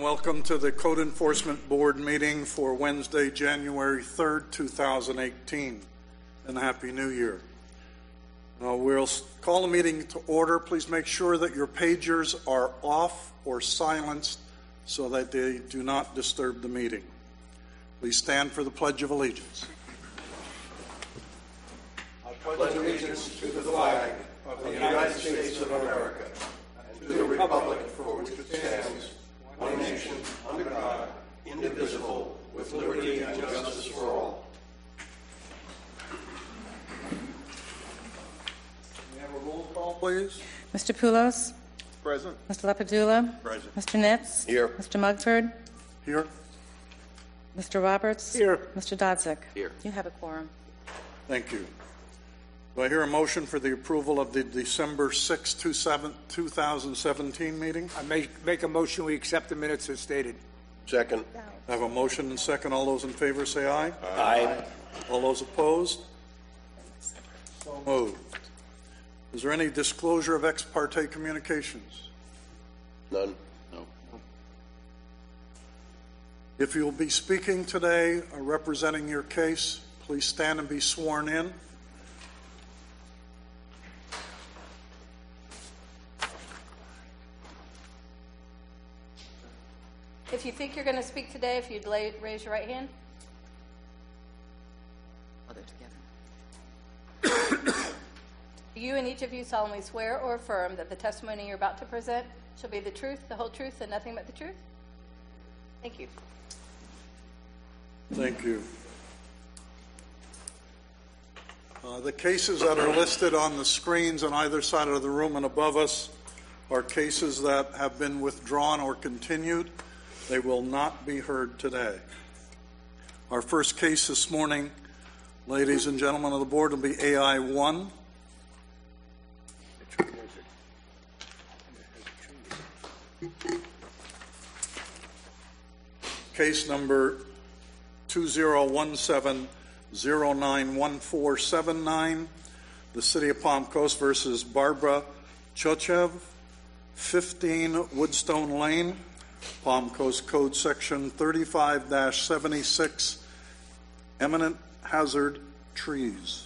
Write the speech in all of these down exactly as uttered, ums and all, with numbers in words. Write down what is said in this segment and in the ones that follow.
welcome to the Code Enforcement Board meeting for Wednesday, January third, two thousand eighteen, and Happy New Year. Uh, we'll call the meeting to order. Please make sure that your pagers are off or silenced so that they do not disturb the meeting. Please stand for the Pledge of Allegiance. I pledge allegiance to the flag of the United States of America and to the republic for which it stands, one nation, under God, indivisible, with liberty and justice for all. We have a roll call, please. Mister Poulos? Present. Mister Lapadula? Present. Mister Nitz? Here. Mister Mugford? Here. Mister Roberts? Here. Mister Dodzik? Here. You have a quorum. Thank you. Do I hear a motion for the approval of the December sixth, two thousand seventeen meeting? I make, make a motion we accept the minutes as stated. Second. I have a motion and second. All those in favor say aye. Aye. All those opposed? So moved. Is there any disclosure of ex parte communications? None. No. If you'll be speaking today or representing your case, please stand and be sworn in. If you think you're going to speak today, if you'd lay, raise your right hand. Oh, they're together. Do you and each of you solemnly swear or affirm that the testimony you're about to present shall be the truth, the whole truth, and nothing but the truth? Thank you. Thank you. Uh, the cases that are listed on the screens on either side of the room and above us are cases that have been withdrawn or continued. They will not be heard today. Our first case this morning, ladies and gentlemen of the board, will be A I one. Case number two zero one seven zero nine one four seven nine, the City of Palm Coast versus Barbara Chochev, fifteen Woodstone Lane, Palm Coast Code Section thirty-five dash seventy-six, eminent hazard trees.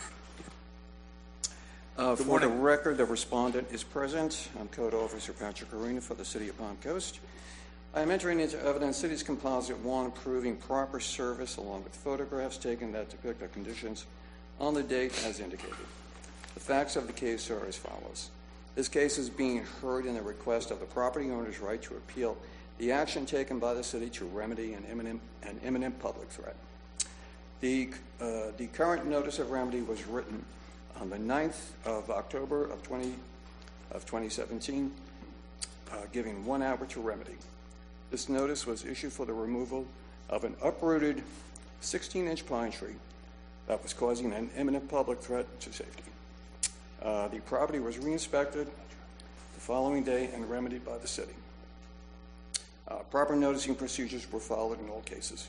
Uh, for morning. the record, the respondent is present. I'm Code Officer Patrick Arena for the City of Palm Coast. I am entering into evidence City's Composite one proving proper service along with photographs taken that depict the conditions on the date as indicated. The facts of the case are as follows. This case is being heard in the request of the property owner's right to appeal the action taken by the city to remedy an imminent, an imminent public threat. The, uh, the current notice of remedy was written on the ninth of October of, twenty, of twenty seventeen, uh, giving one hour to remedy. This notice was issued for the removal of an uprooted sixteen inch pine tree that was causing an imminent public threat to safety. Uh, the property was re-inspected the following day and remedied by the city. Uh, proper noticing procedures were followed in all cases.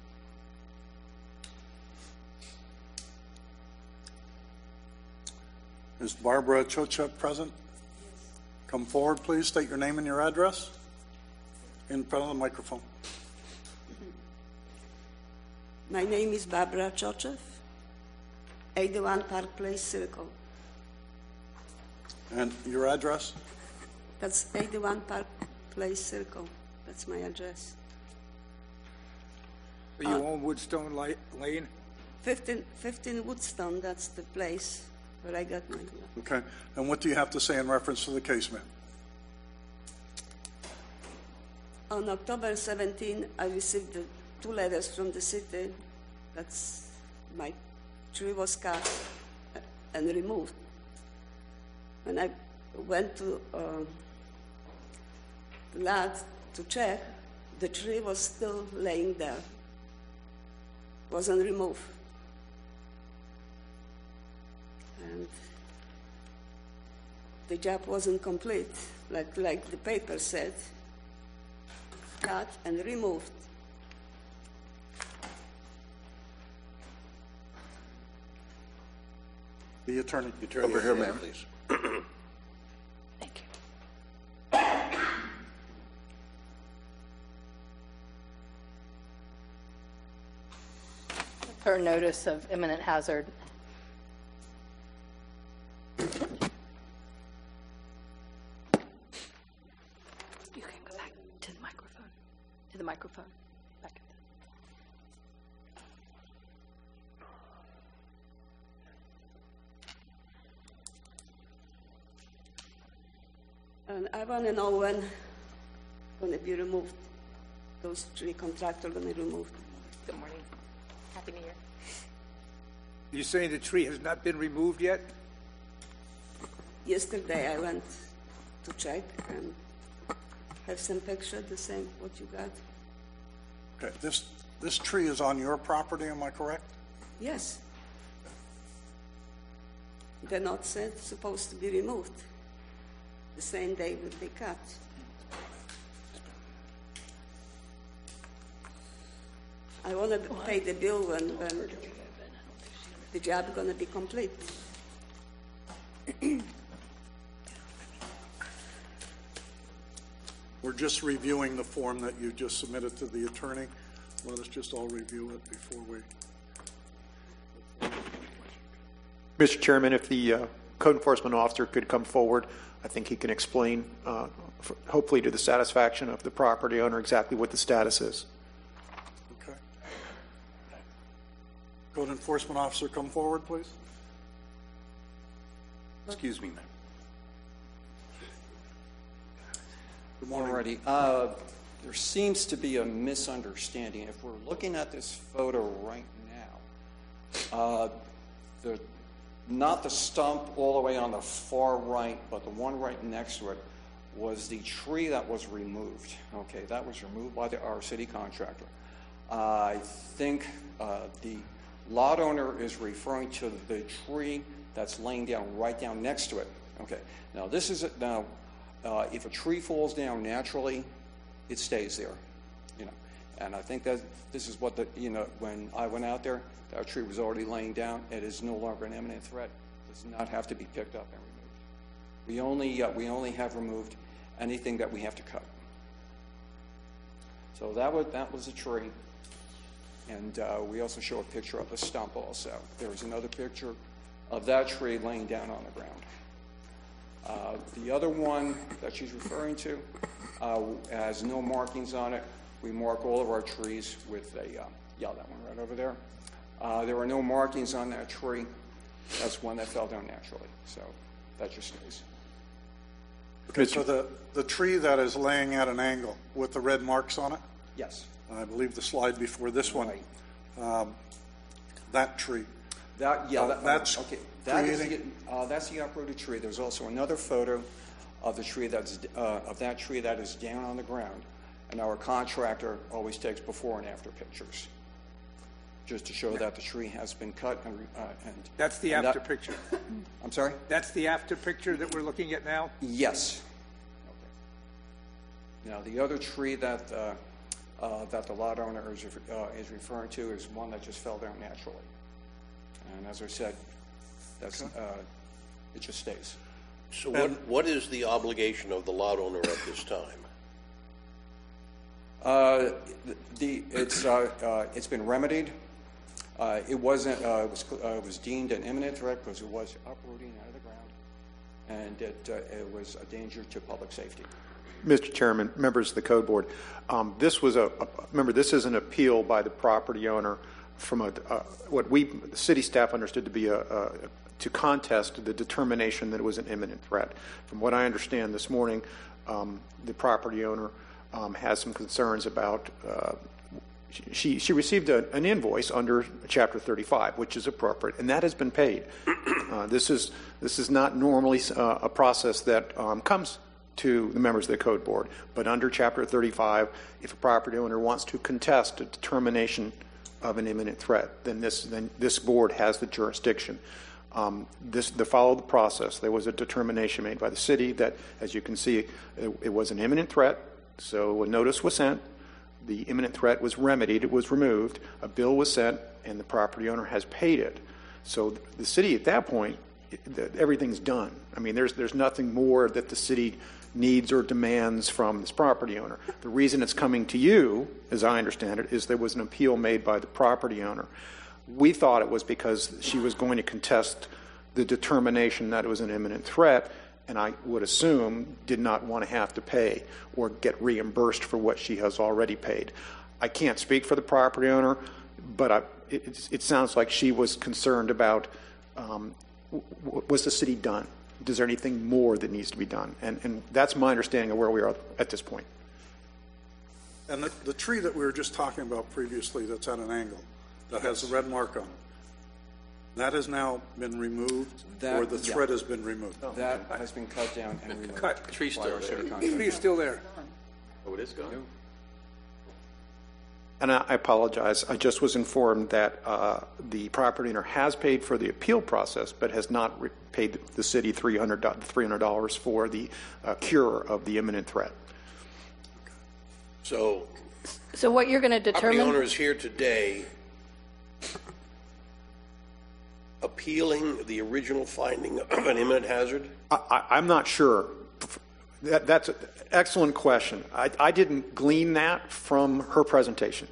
Is Barbara Chochev present? Come forward, please. State your name and your address. In front of the microphone. My name is Barbara Chochev, eighty-one Park Place, Circle. And your address? That's eighty-one Park Place, Circle. That's my address. You Uh, own Woodstone Li- Lane? fifteen, fifteen Woodstone, that's the place where I got my... Okay. And what do you have to say in reference to the case, ma'am? On October seventeenth, I received the two letters from the city. That's my tree was cut and removed. When I went to uh, the lot to check, the tree was still laying there. Wasn't removed. And the job wasn't complete, like, like the paper said. Cut and removed. The attorney. The attorney over here, ma'am, please. Thank you. per notice of imminent hazard. You can go back to the microphone. To the microphone. Back at the And I want to know when going to be removed. Those three contractors going to be removed. Good morning. Happy New Year. You saying the tree has not been removed yet? Yesterday I went to check and have some picture, the same what you got. Okay, this, this tree is on your property, am I correct? Yes. They're not said, supposed to be removed. The same day will be cut. I want to pay the bill when, when the job going to be complete. We're just reviewing the form that you just submitted to the attorney. Let us just all review it before we... Mister Chairman, if the uh, code enforcement officer could come forward, I think he can explain, uh, for, hopefully to the satisfaction of the property owner, exactly what the status is. Okay. Code enforcement officer, come forward, please. Excuse me, ma'am. Good morning. Alrighty. Uh, there seems to be a misunderstanding. If we're looking at this photo right now, uh, the not the stump all the way on the far right, but the one right next to it was the tree that was removed. Okay, that was removed by the, our city contractor. Uh, I think uh, the lot owner is referring to the tree that's laying down right down next to it. Okay, now this is it. Now, uh, if a tree falls down naturally, it stays there. You know, and I think that this is what the you know when I went out there. That tree was already laying down. It is no longer an imminent threat. It does not have to be picked up and removed. We only uh, we only have removed anything that we have to cut. So that was that was a tree, and uh, we also show a picture of the stump. Also, there is another picture of that tree laying down on the ground. Uh, the other one that she's referring to uh, has no markings on it. We mark all of our trees with a uh, yeah, that one right over there. Uh, there are no markings on that tree. That's one that fell down naturally, so that just stays. Okay, so the, the tree that is laying at an angle with the red marks on it, Yes. I believe the slide before this one, Right. um, that tree. That yeah, Uh, that, that's okay. That is creating- the, uh, that's the uprooted tree. There's also another photo of the tree that's uh, of that tree that is down on the ground, and our contractor always takes before and after pictures, just to show that the tree has been cut and uh, and. That's the and after that- picture. I'm sorry. That's the after picture that we're looking at now? Yes. Okay. Now the other tree that uh, uh, that the lot owner is uh, is referring to is one that just fell down naturally, and as I said, that's uh, it just stays. So what, what is the obligation of the lot owner at this time? Uh, the it's uh, uh, it's been remedied. Uh, it wasn't. Uh, it was uh, it was deemed an imminent threat because it was uprooting out of the ground, and it uh, it was a danger to public safety. Mister Chairman, members of the Code Board, um, this was a, a remember this is an appeal by the property owner from a uh, what we the city staff understood to be a, a to contest the determination that it was an imminent threat. From what I understand this morning, um, the property owner um, has some concerns about. Uh, She, she received a, an invoice under Chapter thirty-five, which is appropriate, and that has been paid. Uh, this is this is not normally uh, a process that um, comes to the members of the Code Board, but under Chapter thirty-five, if a property owner wants to contest a determination of an imminent threat, then this then this board has the jurisdiction. Um, this to follow the process. There was a determination made by the city that, as you can see, it, it was an imminent threat. So a notice was sent. The imminent threat was remedied, it was removed, a bill was sent, and the property owner has paid it. So the city at that point, everything's done. I mean, there's there's nothing more that the city needs or demands from this property owner. The reason it's coming to you, as I understand it, is there was an appeal made by the property owner. We thought it was because she was going to contest the determination that it was an imminent threat, and I would assume did not want to have to pay or get reimbursed for what she has already paid. I can't speak for the property owner, but I, it, it sounds like she was concerned about, um, w- was the city done? Is there anything more that needs to be done? And, and that's my understanding of where we are at this point. And the, the tree that we were just talking about previously that's at an angle, that has a red mark on it, that has now been removed, That- or the yeah. thread has been removed? That has been cut down and removed. Cut. Tree's by still our city there. The contractor. tree is still there. Oh, it is gone? And I I apologize. I just was informed that uh, the property owner has paid for the appeal process, but has not re- paid the city three hundred dollars for the uh, cure of the imminent threat. So, So what you're going to property owner determine, is here today appealing the original finding of an imminent hazard? I, I, I'm not sure. That, that's an excellent question. I, I didn't glean that from her presentation.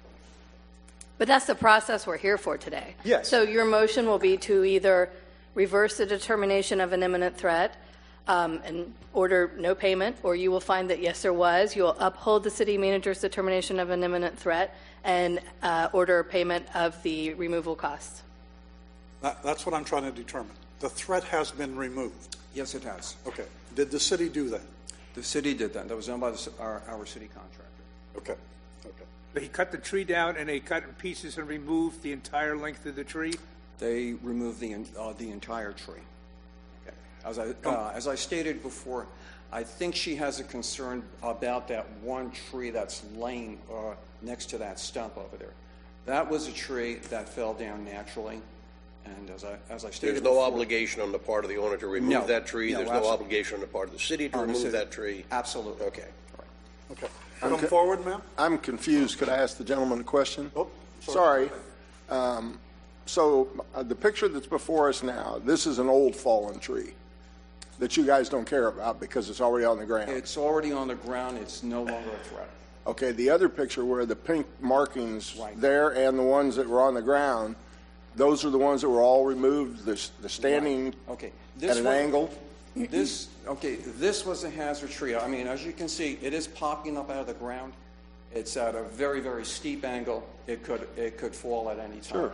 but that's the process we're here for today. Yes. So your motion will be to either reverse the determination of an imminent threat um, and order no payment, or you will find that, yes, there was. You'll uphold the city manager's determination of an imminent threat and uh, order payment of the removal costs. That, that's what I'm trying to determine. The threat has been removed. Yes, it has. Okay. Did the city do that? The city did that. That was done by the, ci- our, our city contractor. Okay. Okay. But he cut the tree down and they cut in pieces and removed the entire length of the tree? They removed the, en- uh, the entire tree. As I, uh, as I stated before, I think she has a concern about that one tree that's laying uh, next to that stump over there. That was a tree that fell down naturally, and as I, as I stated There's no before- obligation on the part of the owner to remove No. that tree? No, There's no absolutely. obligation on the part of the city to On the remove city. that tree? Absolutely. Okay. Okay. Come forward, ma'am. I'm confused. Could I ask the gentleman a question? Oh, Sorry. Um, So uh, the picture that's before us now, this is an old fallen tree that you guys don't care about because it's already on the ground. It's already on the ground. It's no longer a threat. Okay, the other picture where the pink markings Right. there and the ones that were on the ground, those are the ones that were all removed, the, the standing Okay. at an one- angle? This, okay, this was a hazard tree. I mean, as you can see, it is popping up out of the ground. It's at a very, very steep angle. It could, it could fall at any time. Sure.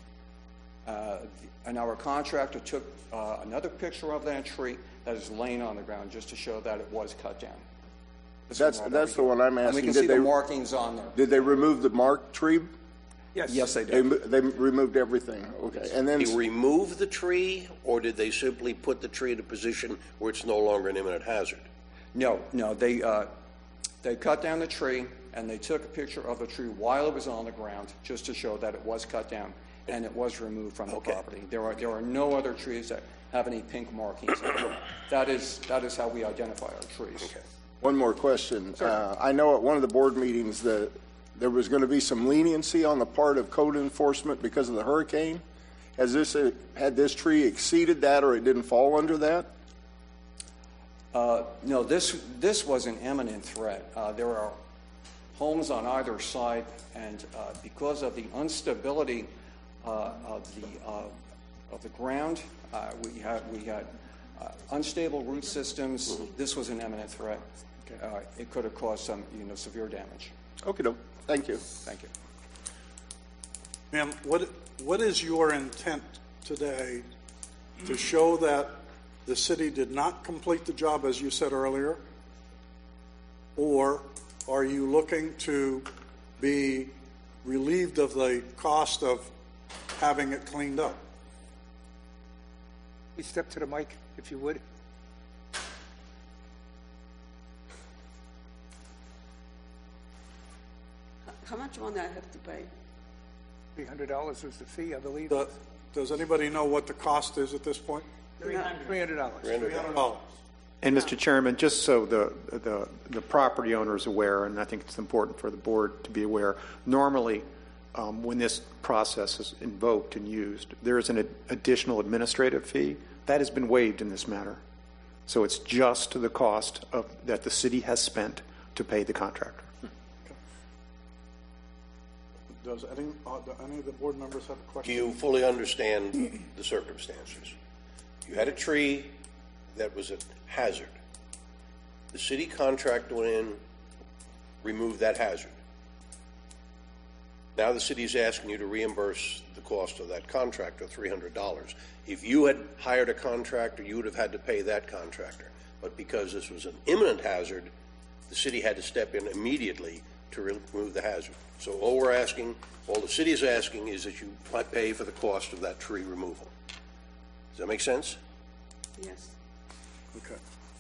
Uh, and our contractor took uh, another picture of that tree that is laying on the ground just to show that it was cut down. This That's- is all that's that the we- one I'm And we asking. can Did see the they- markings on there. Did they remove the marked tree? Yes. Yes, they They, did. mo- they removed everything, okay. And then, They remove the tree, or did they simply put the tree in a position where it's no longer an imminent hazard? No, no, they, uh, they cut down the tree, and they took a picture of the tree while it was on the ground, just to show that it was cut down, and it was removed from the Okay. property. There are, there are no other trees that have any pink markings on them. That is, that is how we identify our trees. one more question. Uh, I know at one of the board meetings that there was going to be some leniency on the part of code enforcement because of the hurricane. Has this, uh, had this tree exceeded that, or it didn't fall under that? Uh, no, this, this was an imminent threat. Uh, there are homes on either side, and uh, because of the instability uh, of the, uh, of the ground, uh, we had, we had uh, unstable root systems. This was an imminent threat. Uh, it could have caused some, you know, severe damage. Okay, no, thank you. Thank you. Ma'am, what, what is your intent today to show that the city did not complete the job, as you said earlier? Or are you looking to be relieved of the cost of having it cleaned up? Please step to the mic, if you would. How much money I have to pay? three hundred dollars was the fee, I believe. Do- Does anybody know what the cost is at this point? three hundred dollars. three hundred dollars. And Mister Chairman, just so the, the, the property owner is aware, and I think it's important for the board to be aware, normally um, when this process is invoked and used, there is an ad- additional administrative fee. That has been waived in this matter. So it's just the cost of, that the city has spent to pay the contractor. Does any, uh, do any of the board members have a Do question? you fully understand the circumstances? You had a tree that was a hazard. The city contractor went in, removed that hazard. Now the city is asking you to reimburse the cost of that contractor, three hundred dollars. If you had hired a contractor, you would have had to pay that contractor. But because this was an imminent hazard, the city had to step in immediately to remove the hazard. So all we're asking, all the city is asking is that you pay for the cost of that tree removal. Does that make sense? Yes. Okay.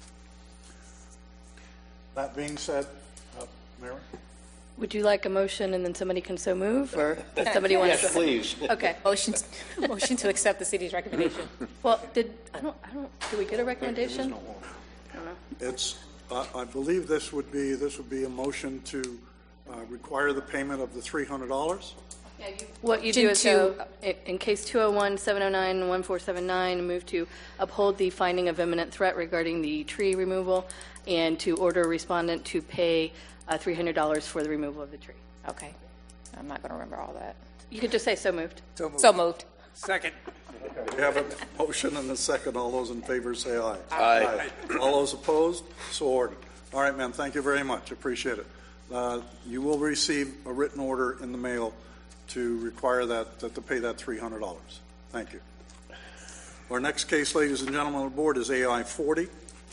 That being said, uh, Mary? Would you like a motion and then somebody can so move, or does somebody want to? Yes, please. Okay. Motion, motion to accept the city's recommendation. Well, did, I don't, I don't, did we get a recommendation? It's, uh, I believe this would be, this would be a motion to uh, require the payment of the three hundred dollars? What you do is go, in- in case two oh one, seven oh nine, one four seven nine, move to uphold the finding of imminent threat regarding the tree removal, and to order respondent to pay uh, three hundred dollars for the removal of the tree. Okay. I'm not going to remember all that. You could just say so moved. So moved. So moved. Second. We have a motion and a second. All those in favor say aye. Aye. All those opposed? So ordered. All right, ma'am, thank you very much. Appreciate it. Uh, You will receive a written order in the mail to require that, that to pay that three hundred dollars. Thank you. Our next case, ladies and gentlemen of the board, is A I forty.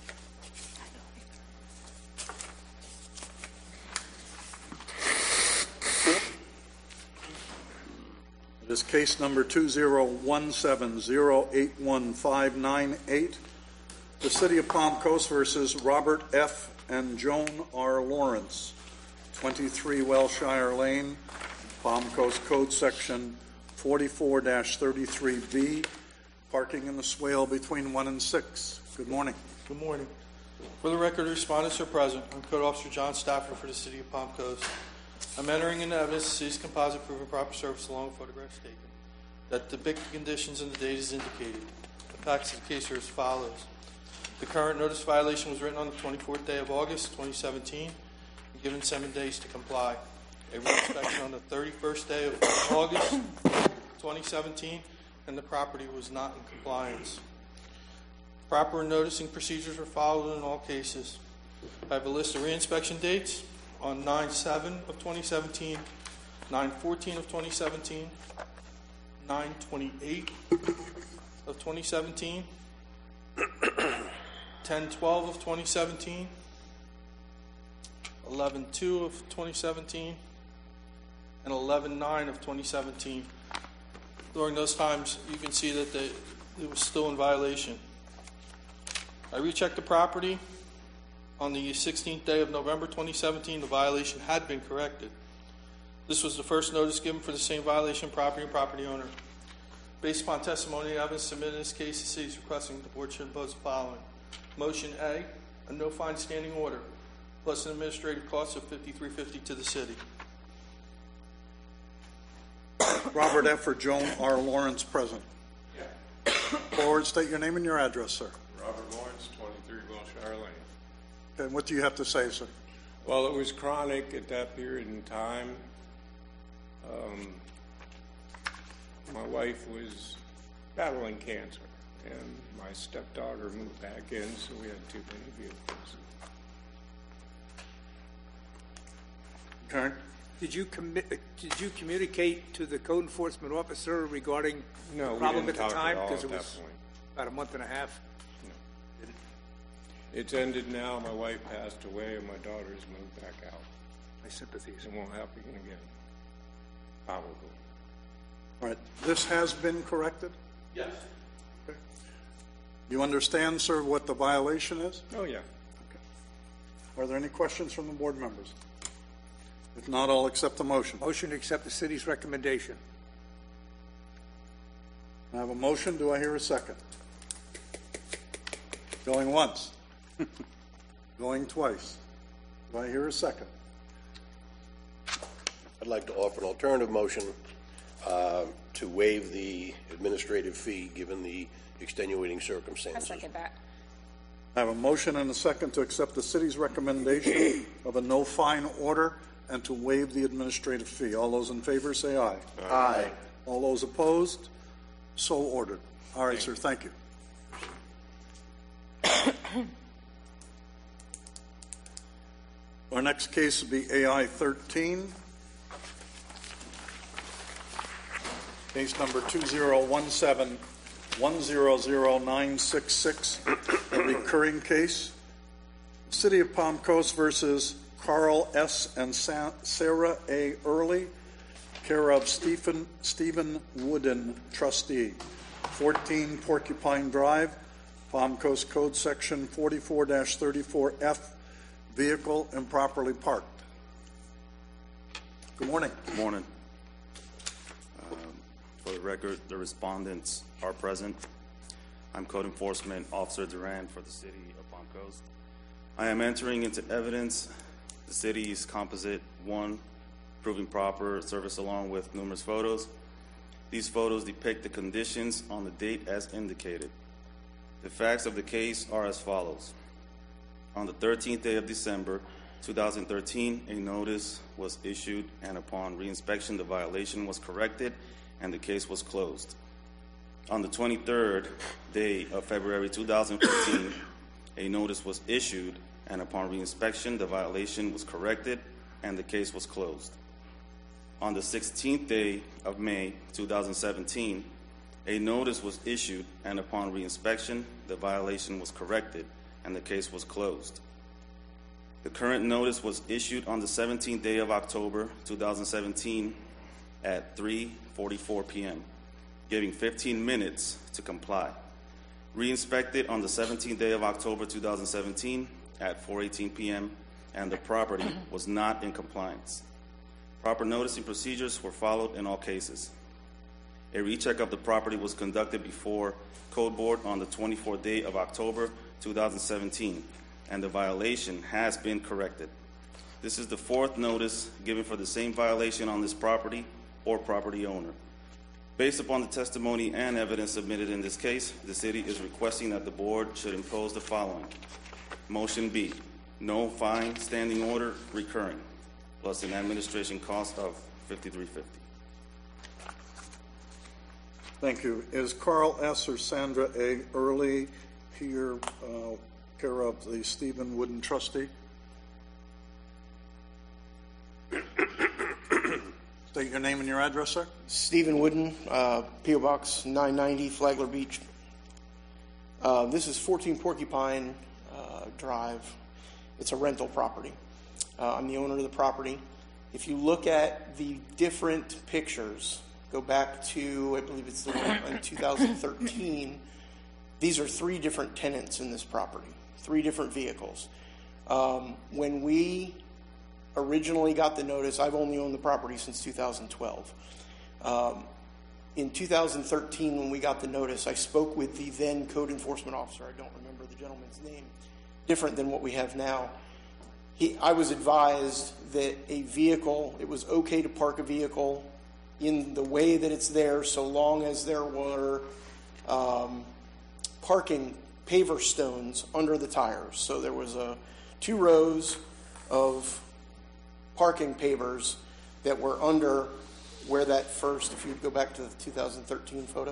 It is case number two zero one seven zero eight one five nine eight. The City of Palm Coast versus Robert F. and Joan R. Lawrence, twenty-three Wellshire Lane, Palm Coast Code Section forty-four thirty-three B, parking in the swale between one and six. Good morning. Good morning. For the record, respondents are present. I'm Code Officer John Stafford for the City of Palm Coast. I'm entering into evidence the city's composite proving proper service along with photographs taken that depict the conditions and the date is indicated. The facts of the case are as follows. The current notice violation was written on the twenty-fourth day of August, twenty seventeen, and given seven days to comply. A re-inspection on the thirty-first day of August, twenty seventeen, and the property was not in compliance. Proper noticing procedures were followed in all cases. I have a list of re-inspection dates on nine seven of twenty seventeen, nine fourteen of twenty seventeen, nine twenty-eight of twenty seventeen, ten twelve of twenty seventeen, eleven two of twenty seventeen, and eleven nine of twenty seventeen. During those times, you can see that they, it was still in violation. I rechecked the property. On the sixteenth day of November twenty seventeen, the violation had been corrected. This was the first notice given for the same violation property and property owner. Based upon testimony and evidence submitted in this case, the city is requesting the board should impose the following. Motion A, a no fine standing order, plus an administrative cost of fifty-three fifty to the city. Robert F. or Joan R. Lawrence present. Yeah. Forward, state your name and your address, sir. Robert Lawrence, twenty-three Wilshire Lane. Okay, and what do you have to say, sir? Well, it was chronic at that period in time. Um, my wife was battling cancer, and my stepdaughter moved back in, so we had too many vehicles. Okay. Did you commit, did you communicate to the code enforcement officer regarding No, the we problem didn't at the talk time? at all Because at it that was point. about a month and a half. It's ended now. My wife passed away, and my daughter's moved back out. My sympathies. It won't happen again, probably. All right. This has been corrected? Yes. Okay. You understand, sir, what the violation is? Oh, yeah. Are there any questions from the board members? If not, I'll accept the motion. Motion to accept the city's recommendation. I have a motion. Do I hear a second? Going once. Going twice. Do I hear a second? I'd like to offer an alternative motion uh, to waive the administrative fee given the extenuating I circumstances. second that. I have a motion and a second to accept the city's recommendation of a no fine order and to waive the administrative fee. All those in favor say aye. Aye. All those opposed? So ordered. All right, sir, thank you. Our next case will be A I thirteen. Case number two zero one seven one zero zero nine six six, a recurring case. City of Palm Coast versus Carl S. and Sa- Sarah A. Early, care of Stephen, Stephen Wooden, trustee, fourteen Porcupine Drive, Palm Coast Code Section forty-four dash thirty-four F, vehicle improperly parked. Good morning. Good morning. Um, for the record, the respondents are present. I'm Code Enforcement Officer Duran for the City of Palm Coast. I am entering into evidence the city's Composite one, proving proper service along with numerous photos. These photos depict the conditions on the date as indicated. The facts of the case are as follows. On the thirteenth day of December two thousand thirteen, a notice was issued, and upon reinspection, the violation was corrected and the case was closed. On the twenty-third day of February two thousand fifteen, a notice was issued, and upon reinspection, the violation was corrected and the case was closed. On the sixteenth day of May two thousand seventeen, a notice was issued, and upon reinspection, the violation was corrected and the case was closed. The current notice was issued on the seventeenth day of October two thousand seventeen at three forty-four p.m., giving fifteen minutes to comply. Reinspected on the seventeenth day of October two thousand seventeen at four eighteen p.m., and the property was not in compliance. Proper noticing procedures were followed in all cases. A recheck of the property was conducted before Code Board on the twenty-fourth day of October two thousand seventeen, and the violation has been corrected. This is the fourth notice given for the same violation on this property or property owner. Based upon the testimony and evidence submitted in this case, the city is requesting that the board should impose the following. Motion B, no fine, standing order, recurring, plus an administration cost of fifty-three fifty. Thank you. Is Carl S. or Sandra A. Early here, uh, care of the Stephen Wooden trustee? State your name and your address, sir. Stephen Wooden, uh, P O Box nine ninety, Flagler Beach. Uh, this is fourteen Porcupine uh, Drive. It's a rental property. Uh, I'm the owner of the property. If you look at the different pictures, go back to, I believe it's the one in two thousand thirteen, these are three different tenants in this property, three different vehicles. Um, when we originally got the notice, I've only owned the property since two thousand twelve. Um, in two thousand thirteen, when we got the notice, I spoke with the then code enforcement officer. I don't remember the gentleman's name, different than what we have now. He, I was advised that a vehicle, it was okay to park a vehicle in the way that it's there so long as there were um, parking paver stones under the tires. So there was a, two rows of parking pavers that were under where that first, if you go back to the two thousand thirteen photo,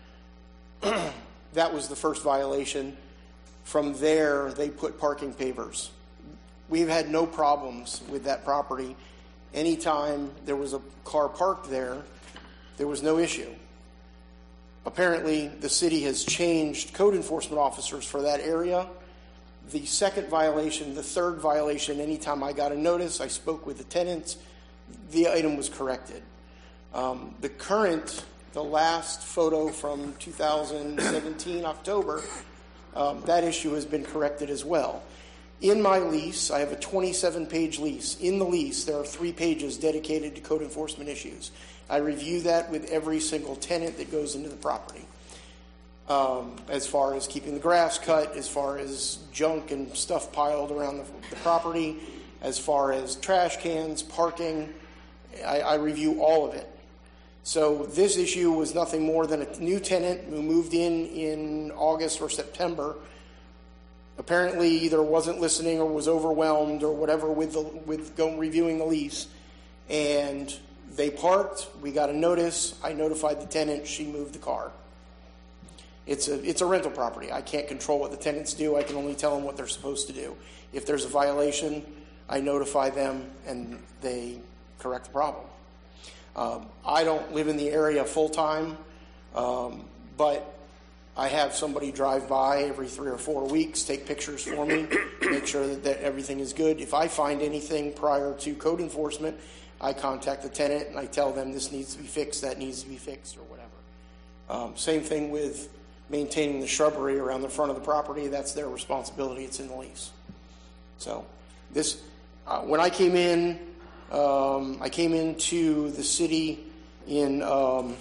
that was the first violation. From there, they put parking pavers. We've had no problems with that property. Anytime there was a car parked there, there was no issue. Apparently, the city has changed code enforcement officers for that area. The second violation, the third violation, anytime I got a notice, I spoke with the tenants, the item was corrected. Um, the current, the last photo from two thousand seventeen, October, um, that issue has been corrected as well. In my lease, I have a twenty-seven page lease. In the lease, there are three pages dedicated to code enforcement issues. I review that with every single tenant that goes into the property. Um, as far as keeping the grass cut, as far as junk and stuff piled around the, the property, as far as trash cans, parking, I, I review all of it. So this issue was nothing more than a new tenant who moved in in August or September, apparently either wasn't listening or was overwhelmed or whatever with the, with going reviewing the lease, and they parked. We got a notice. I notified the tenant. She moved the car. It's a it's a rental property. I can't control what the tenants do. I can only tell them what they're supposed to do. If there's a violation, I notify them and they correct the problem. Um, I don't live in the area full time, um, but I have somebody drive by every three or four weeks, take pictures for me, make sure that, that everything is good. If I find anything prior to code enforcement, I contact the tenant and I tell them this needs to be fixed, that needs to be fixed, or whatever. Um, same thing with maintaining the shrubbery around the front of the property. That's their responsibility. It's in the lease. So this, uh, when I came in, um, I came into the city in um,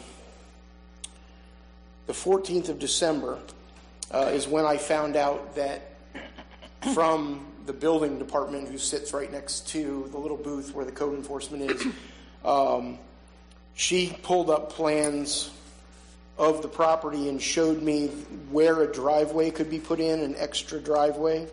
the fourteenth of December uh, is when I found out that from the building department, who sits right next to the little booth where the code enforcement is, um, she pulled up plans of the property and showed me where a driveway could be put in, an extra driveway,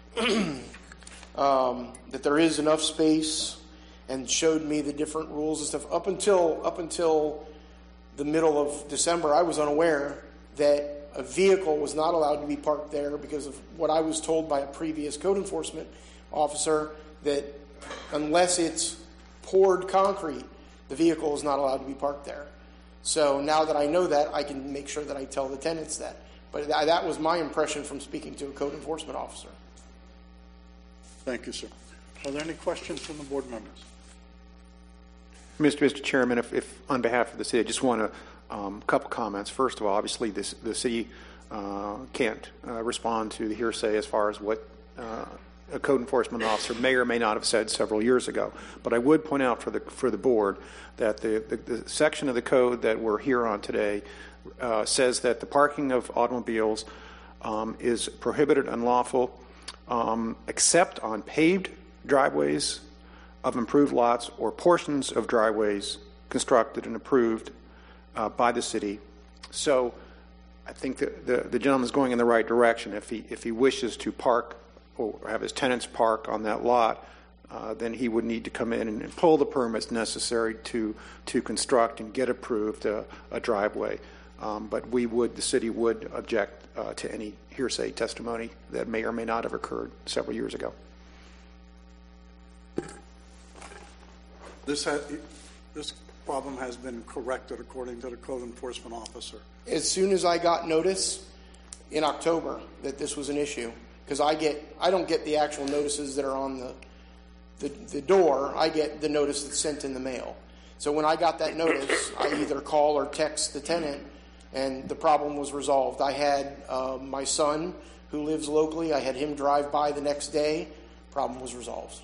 um, that there is enough space, and showed me the different rules and stuff. Up until up until the middle of December, I was unaware that a vehicle was not allowed to be parked there because of what I was told by a previous code enforcement officer, that unless it's poured concrete, the vehicle is not allowed to be parked there. So now that I know that, I can make sure that I tell the tenants that. But th- that was my impression from speaking to a code enforcement officer. Thank you, sir. Are there any questions from the board members? Mister Mister Chairman, if, if on behalf of the city, I just want a um, couple comments. First of all, obviously this, the city uh, can't uh, respond to the hearsay as far as what uh, a code enforcement officer may or may not have said several years ago. But I would point out for the for the board that the, the, the section of the code that we're here on today uh, says that the parking of automobiles um, is prohibited, unlawful, um, except on paved driveways of improved lots or portions of driveways constructed and approved uh, by the city. So I think that the, the gentleman is going in the right direction. If he if he wishes to park or have his tenants park on that lot, uh, then he would need to come in and, and pull the permits necessary to to construct and get approved a, a driveway. Um, but we would, the city would object uh, to any hearsay testimony that may or may not have occurred several years ago. This ha- this problem has been corrected according to the code enforcement officer. As soon as I got notice in October that this was an issue, because I get I don't get the actual notices that are on the, the the door. I get the notice that's sent in the mail. So when I got that notice, I either call or text the tenant, and the problem was resolved. I had uh, my son, who lives locally, I had him drive by the next day. Problem was resolved.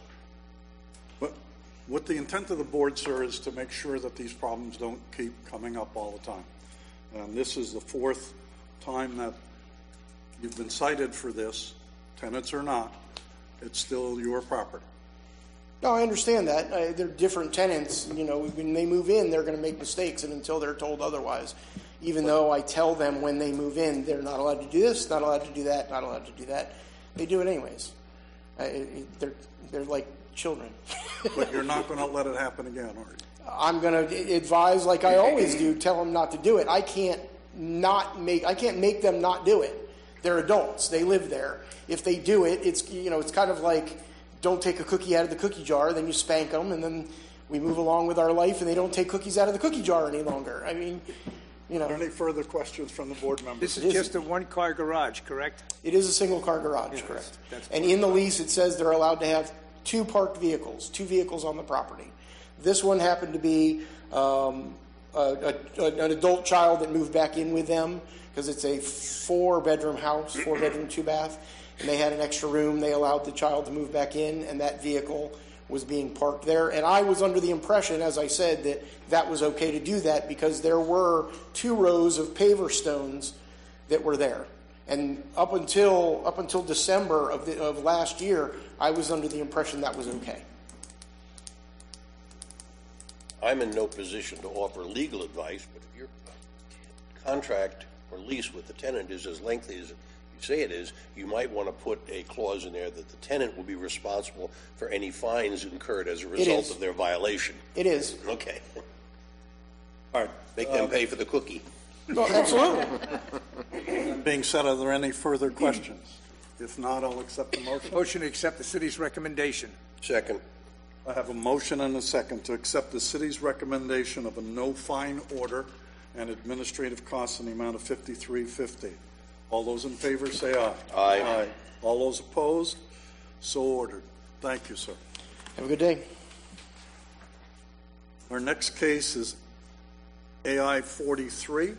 But what the intent of the board, sir, is to make sure that these problems don't keep coming up all the time. And this is the fourth time that you've been cited for this. Tenants or not, it's still your property. No, I understand that. Uh, they're different tenants. You know, when they move in, they're going to make mistakes, and until they're told otherwise, even though I tell them when they move in, they're not allowed to do this, not allowed to do that, not allowed to do that, they do it anyways. Uh, it, they're they're like children. But you're not going to let it happen again, are you? I'm going to advise, like I always do, tell them not to do it. I can't not make. I can't make them not do it. They're adults. They live there. If they do it, it's you know, it's kind of like, don't take a cookie out of the cookie jar, then you spank them, and then we move along with our life, and they don't take cookies out of the cookie jar any longer. I mean, you know. Are there any further questions from the board members? This is just a one-car garage, correct? It is a single-car garage, Yes, correct. that's And in the lease, it says they're allowed to have two parked vehicles, two vehicles on the property. This one happened to be um, a, a, an adult child that moved back in with them, because it's a four-bedroom house, four-bedroom, two-bath, and they had an extra room. They allowed the child to move back in, and that vehicle was being parked there. And I was under the impression, as I said, that that was okay to do that because there were two rows of paver stones that were there. And up until up until December of, the, of last year, I was under the impression that was okay. I'm in no position to offer legal advice, but if your contract or lease with the tenant is as lengthy as you would say it is, you might want to put a clause in there that the tenant will be responsible for any fines incurred as a result is. of their violation. It is. Okay. All right. Make them pay for the cookie. No, absolutely. That being said, are there any further questions? If not, I'll accept the motion. Motion to accept the city's recommendation. Second. I have a motion and a second to accept the city's recommendation of a no-fine order and administrative costs in the amount of fifty-three fifty. All those in favor say aye. Aye. Aye. All those opposed? So ordered. Thank you, sir. Have a good day. Our next case is A I forty-three.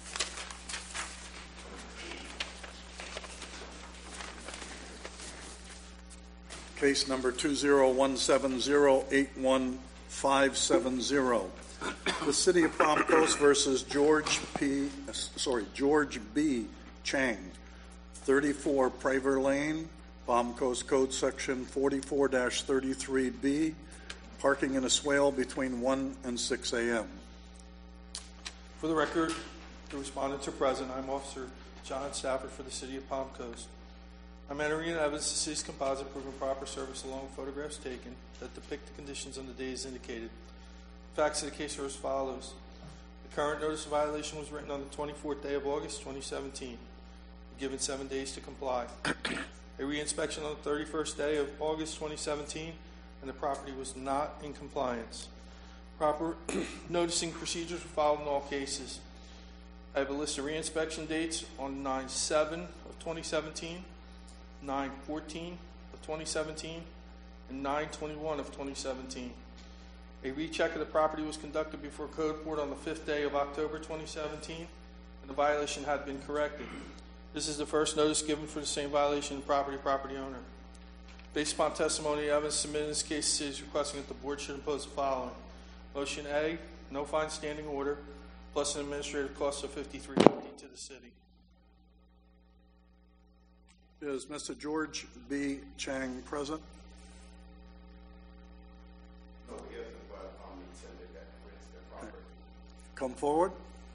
Case number two zero one seven zero eight one five seven zero. The City of Palm Coast versus George P. Sorry, George B. Chang, thirty-four Praver Lane, Palm Coast Code Section forty-four thirty-three B, parking in a swale between one and six a m For the record, the respondents are present. I'm Officer John Stafford for the City of Palm Coast. I'm entering into evidence the city's composite proving proper service along with photographs taken that depict the conditions on the days indicated. Facts of the case are as follows. The current notice of violation was written on the twenty-fourth day of August twenty seventeen. Given seven days to comply. A reinspection on the thirty-first day of August twenty seventeen, and the property was not in compliance. Proper noticing procedures were followed in all cases. I have a list of reinspection dates on nine seven of twenty seventeen, nine fourteen of twenty seventeen, and nine twenty-one of twenty seventeen. A recheck of the property was conducted before Code Board on the fifth day of October twenty seventeen, and the violation had been corrected. This is the first notice given for the same violation to property property owner. Based upon testimony and evidence submitted in this case, the city is requesting that the board should impose the following. Motion A, no fine standing order, plus an administrative cost of fifty-three fifty to the city. Is Mister George B. Chang present? No, he isn't, but I'm intended that it's the property. Come forward.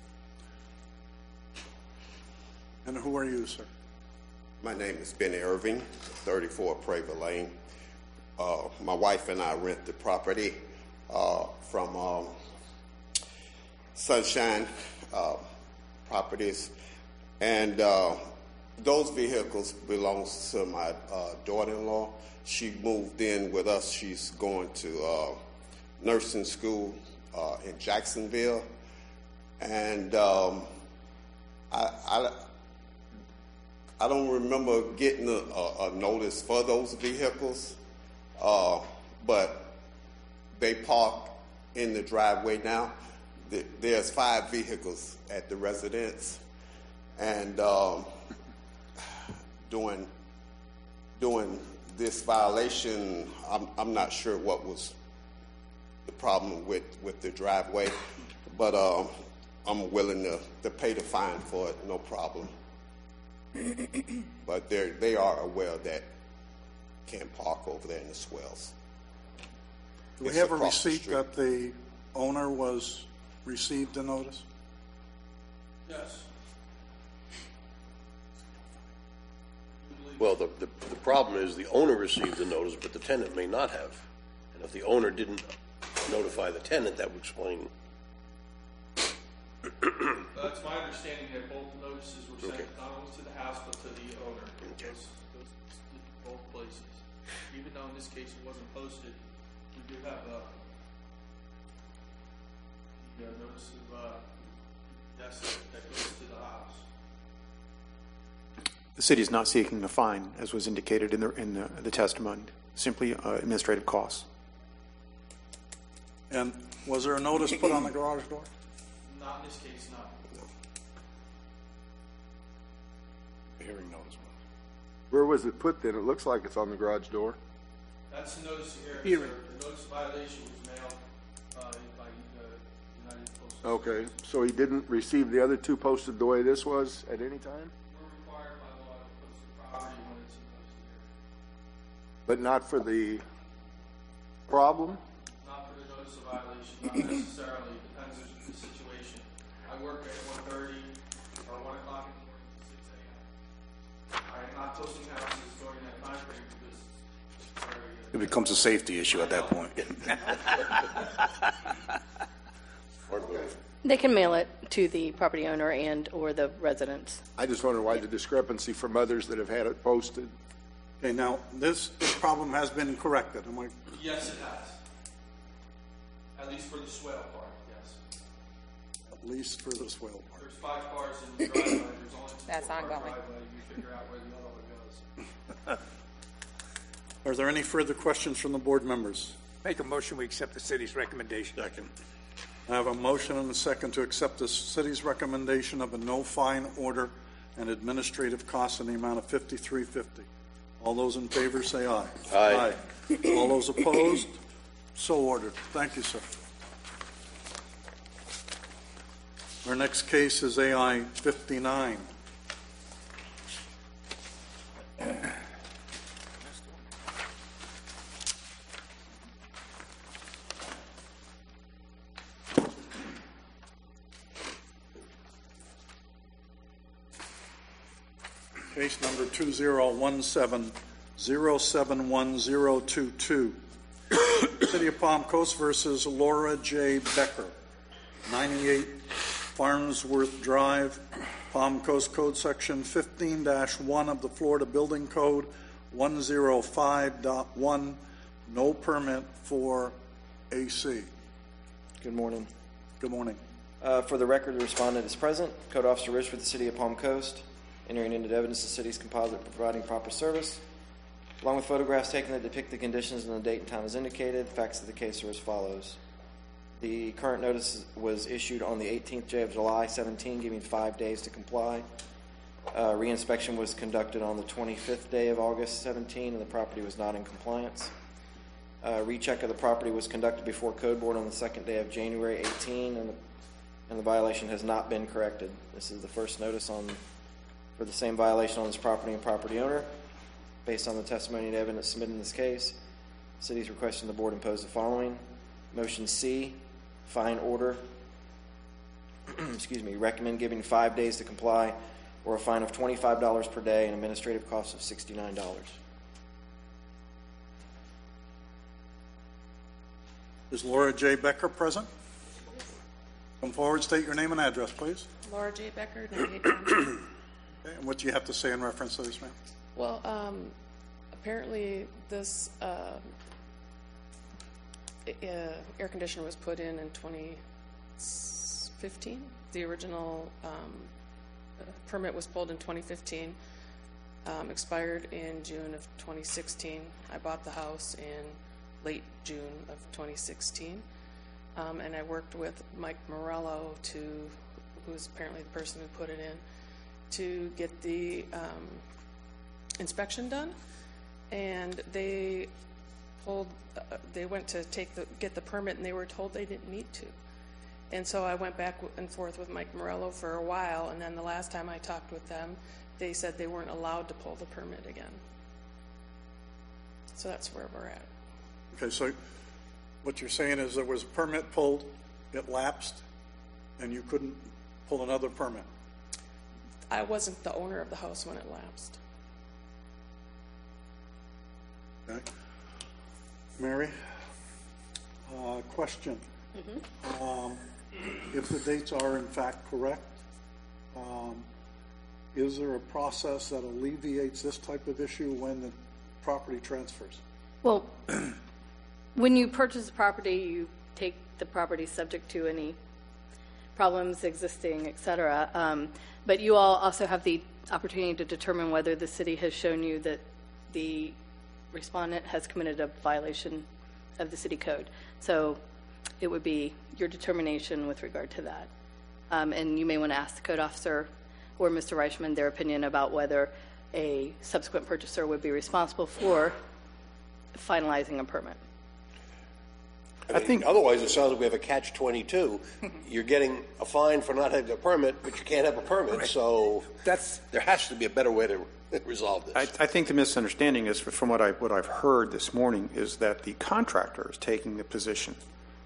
And who are you, sir? My name is Benny Irving, thirty-four Praver Lane. Uh, my wife and I rent the property uh, from um, Sunshine uh, Properties, and uh, those vehicles belong to my uh, daughter-in-law. She moved in with us. She's going to uh, nursing school uh, in Jacksonville, and um, I, I I don't remember getting a, a, a notice for those vehicles, uh, but they park in the driveway now. The, there's five vehicles at the residence, and um, doing doing this violation, I'm, I'm not sure what was the problem with, with the driveway, but uh, I'm willing to, to pay the fine for it, no problem. But they they are aware that can't park over there in the swells. Do we It's have a across the receipt street. that the owner was received a notice? Yes. Well, the, the, the problem is the owner received the notice, but the tenant may not have. And if the owner didn't notify the tenant, that would explain. That's my understanding that both notices were sent Okay. not only to the house but to the owner. Okay. Those, those, both places. Even though in this case it wasn't posted, we do have a the, uh, notice of uh, yes, that goes to the house. The city is not seeking a fine, as was indicated in the, in the, the testimony, simply uh, administrative costs. And was there a notice put on the garage door? Not in this case, no. A hearing notice. Where was it put then? It looks like it's on the garage door. That's the notice of hearing, Hearing. sir. The notice of violation was mailed uh, by the United Postal Okay, so he didn't receive the other two posted the way this was at any time? We're required by law to post the property when it's supposed to hear. But not for the problem? Not for the notice of violation, not necessarily. Depends on the situation. I work at one thirty or one o'clock in the morning to six a m not posting houses during that time frame because it's very, uh, It becomes a safety issue at that point. They can mail it to the property owner and or the residents. I just wonder why the discrepancy from others that have had it posted. Okay, now, this, this problem has been corrected, am I? yes, it has. At least for the swale part, yes. At least for the swale part. There's five cars in the driveway. There's only That's four car ongoing. driveway. You figure out where the other one goes. Are there any further questions from the board members? Make a motion, we accept the city's recommendation. Second. I have a motion and a second to accept the city's recommendation of a no fine order and administrative costs in the amount of fifty-three fifty. All those in favor say aye. Aye. Aye. All those opposed? So ordered. Thank you, sir. Our next case is A I fifty-nine. Case number two zero one seven zero seven one zero two two. City of Palm Coast versus Laura J. Becker, ninety-eight Farnsworth Drive, Palm Coast Code Section fifteen dash one of the Florida Building Code one oh five point one, no permit for A C. Good morning. Good morning. Uh, for the record, the respondent is present. Code Officer Rich with the City of Palm Coast, entering into evidence the city's composite for providing proper service, along with photographs taken that depict the conditions and the date and time as indicated. The facts of the case are as follows. The current notice was issued on the eighteenth day of July seventeen, giving five days to comply. Uh, reinspection was conducted on the twenty-fifth day of August seventeen, and the property was not in compliance. Uh, recheck of the property was conducted before Code Board on the second day of January eighteen, and the, and the violation has not been corrected. This is the first notice on for the same violation on this property and property owner. Based on the testimony and evidence submitted in this case, the city is requesting the board impose the following. Motion C, fine order. Excuse me, recommend giving five days to comply or a fine of twenty-five dollars per day and administrative cost of sixty-nine dollars. Is Laura J. Becker present? Come forward, state your name and address, please. Laura J. Becker, ninety-eight Farnsworth. Okay, and what do you have to say in reference to this, ma'am? Well, um, apparently this uh, uh, air conditioner was put in in twenty fifteen. The original um, permit was pulled in twenty fifteen, um, expired in June of twenty sixteen. I bought the house in late June of twenty sixteen, um, and I worked with Mike Morello, to, who's apparently the person who put it in, to get the um, inspection done, and they pulled. Uh, they went to take the get the permit, and they were told they didn't need to. And so I went back and forth with Mike Morello for a while, and then the last time I talked with them, they said they weren't allowed to pull the permit again. So that's where we're at. Okay, so what you're saying is there was a permit pulled, it lapsed, and you couldn't pull another permit? I wasn't the owner of the house when it lapsed. Okay. Mary, uh, question. Mm-hmm. Um, if the dates are in fact correct, um, is there a process that alleviates this type of issue when the property transfers? Well, when you purchase a property, you take the property subject to any problems existing, et cetera. Um, but you all also have the opportunity to determine whether the city has shown you that the respondent has committed a violation of the city code. So it would be your determination with regard to that. Um, and you may want to ask the code officer or Mister Reichman their opinion about whether a subsequent purchaser would be responsible for finalizing a permit. I, mean, I think otherwise it sounds like we have a catch twenty-two. You're getting a fine for not having a permit, but you can't have a permit. Right. So that's there has to be a better way to resolve this. I, I think the misunderstanding is, from what I what I've heard this morning, is that the contractor is taking the position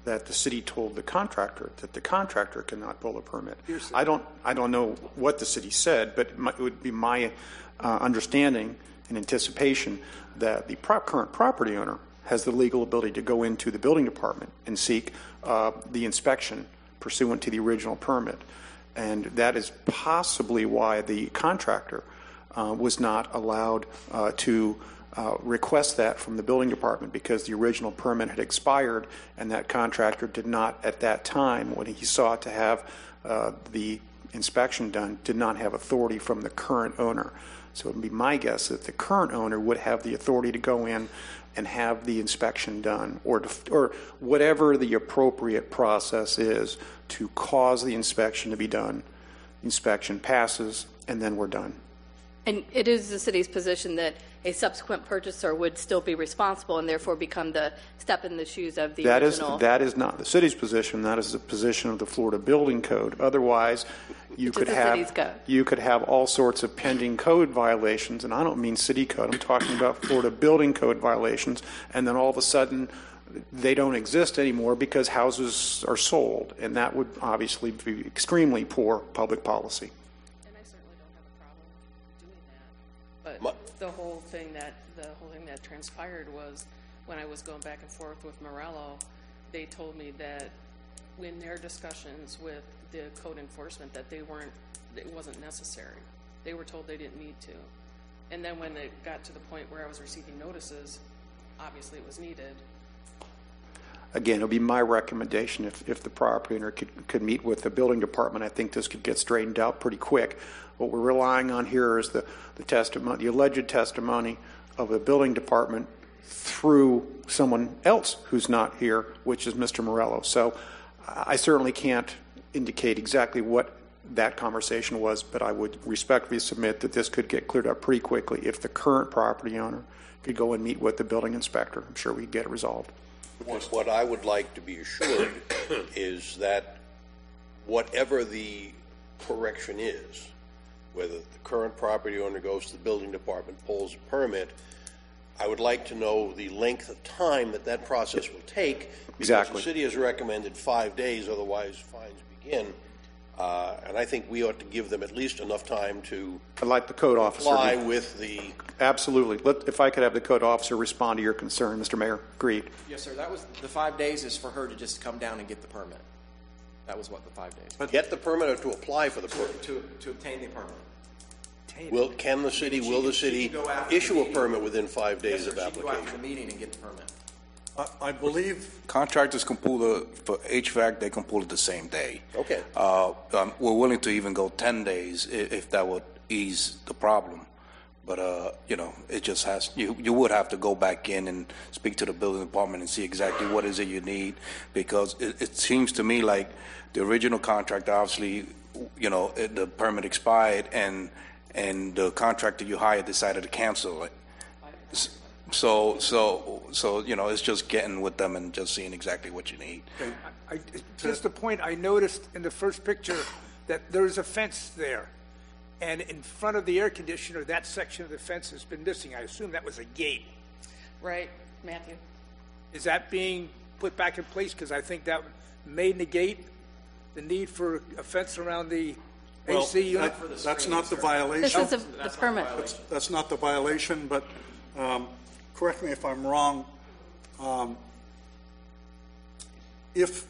that the city told the contractor that the contractor cannot pull a permit. I don't, I don't know what the city said, but it, might, it would be my uh, understanding and anticipation that the pro- current property owner has the legal ability to go into the building department and seek uh, the inspection pursuant to the original permit. And that is possibly why the contractor uh, was not allowed uh, to Uh, request that from the building department, because the original permit had expired and that contractor did not at that time, when he sought to have uh, the inspection done, did not have authority from the current owner. So it would be my guess that the current owner would have the authority to go in and have the inspection done, or to, or whatever the appropriate process is to cause the inspection to be done. Inspection passes and then we're done. And it is the city's position that a subsequent purchaser would still be responsible and therefore become the step in the shoes of the that original. Is, that is not the city's position. That is the position of the Florida Building Code. Otherwise, you Which could is the have city's code. you could have all sorts of pending code violations, and I don't mean city code. I'm talking about Florida Building Code violations, and then all of a sudden they don't exist anymore because houses are sold, and that would obviously be extremely poor public policy. But the whole thing that the whole thing that transpired was when I was going back and forth with Morello, they told me that in their discussions with the code enforcement that they weren't, it wasn't necessary. They were told they didn't need to. And then when it got to the point where I was receiving notices, obviously it was needed. Again, it would be my recommendation if, if the property owner could, could meet with the building department. I think this could get straightened out pretty quick. What we're relying on here is the, the testimony, the alleged testimony of the building department through someone else who's not here, which is Mister Morello. So I certainly can't indicate exactly what that conversation was, but I would respectfully submit that this could get cleared up pretty quickly if the current property owner could go and meet with the building inspector. I'm sure we'd get it resolved. What, what I would like to be assured is that whatever the correction is, whether the current property owner goes to the building department, pulls a permit, I would like to know the length of time that that process will take. Because exactly. The city has recommended five days, otherwise fines begin. Uh, and I think we ought to give them at least enough time to I'd like the code officer comply with the... Absolutely. Let, if I could have the code officer respond to your concern, Mister Mayor. Agreed. Yes, sir. That was the five days is for her to just come down and get the permit. That was what the five days. But get the permit or to apply for the permit? To, to obtain the permit. Will, can the city, will the city issue a permit within five days Yes, sir. of She can go application? after the meeting and get the permit. I, I believe Contractors can pull the, for H V A C, they can pull it the same day. Okay. Uh, um, we're willing to even go ten days if, if that would ease the problem. But, uh, you know, it just has, you, you would have to go back in and speak to the building department and see exactly what is it you need, because it, it seems to me like the original contract, obviously, you know, it, the permit expired and, and the contractor you hired decided to cancel it. So, so, so, you know, it's just getting with them and just seeing exactly what you need. Okay. I, I, just the point I noticed in the first picture that there's a fence there. And in front of the air conditioner, that section of the fence has been missing. I assume that was a gate. Right, Matthew? Is that being put back in place? Because I think that may negate the need for a fence around the well, A C unit. that, that's not the violation. This is a, the permit. That's, that's not the violation, but um, correct me if I'm wrong. Um, if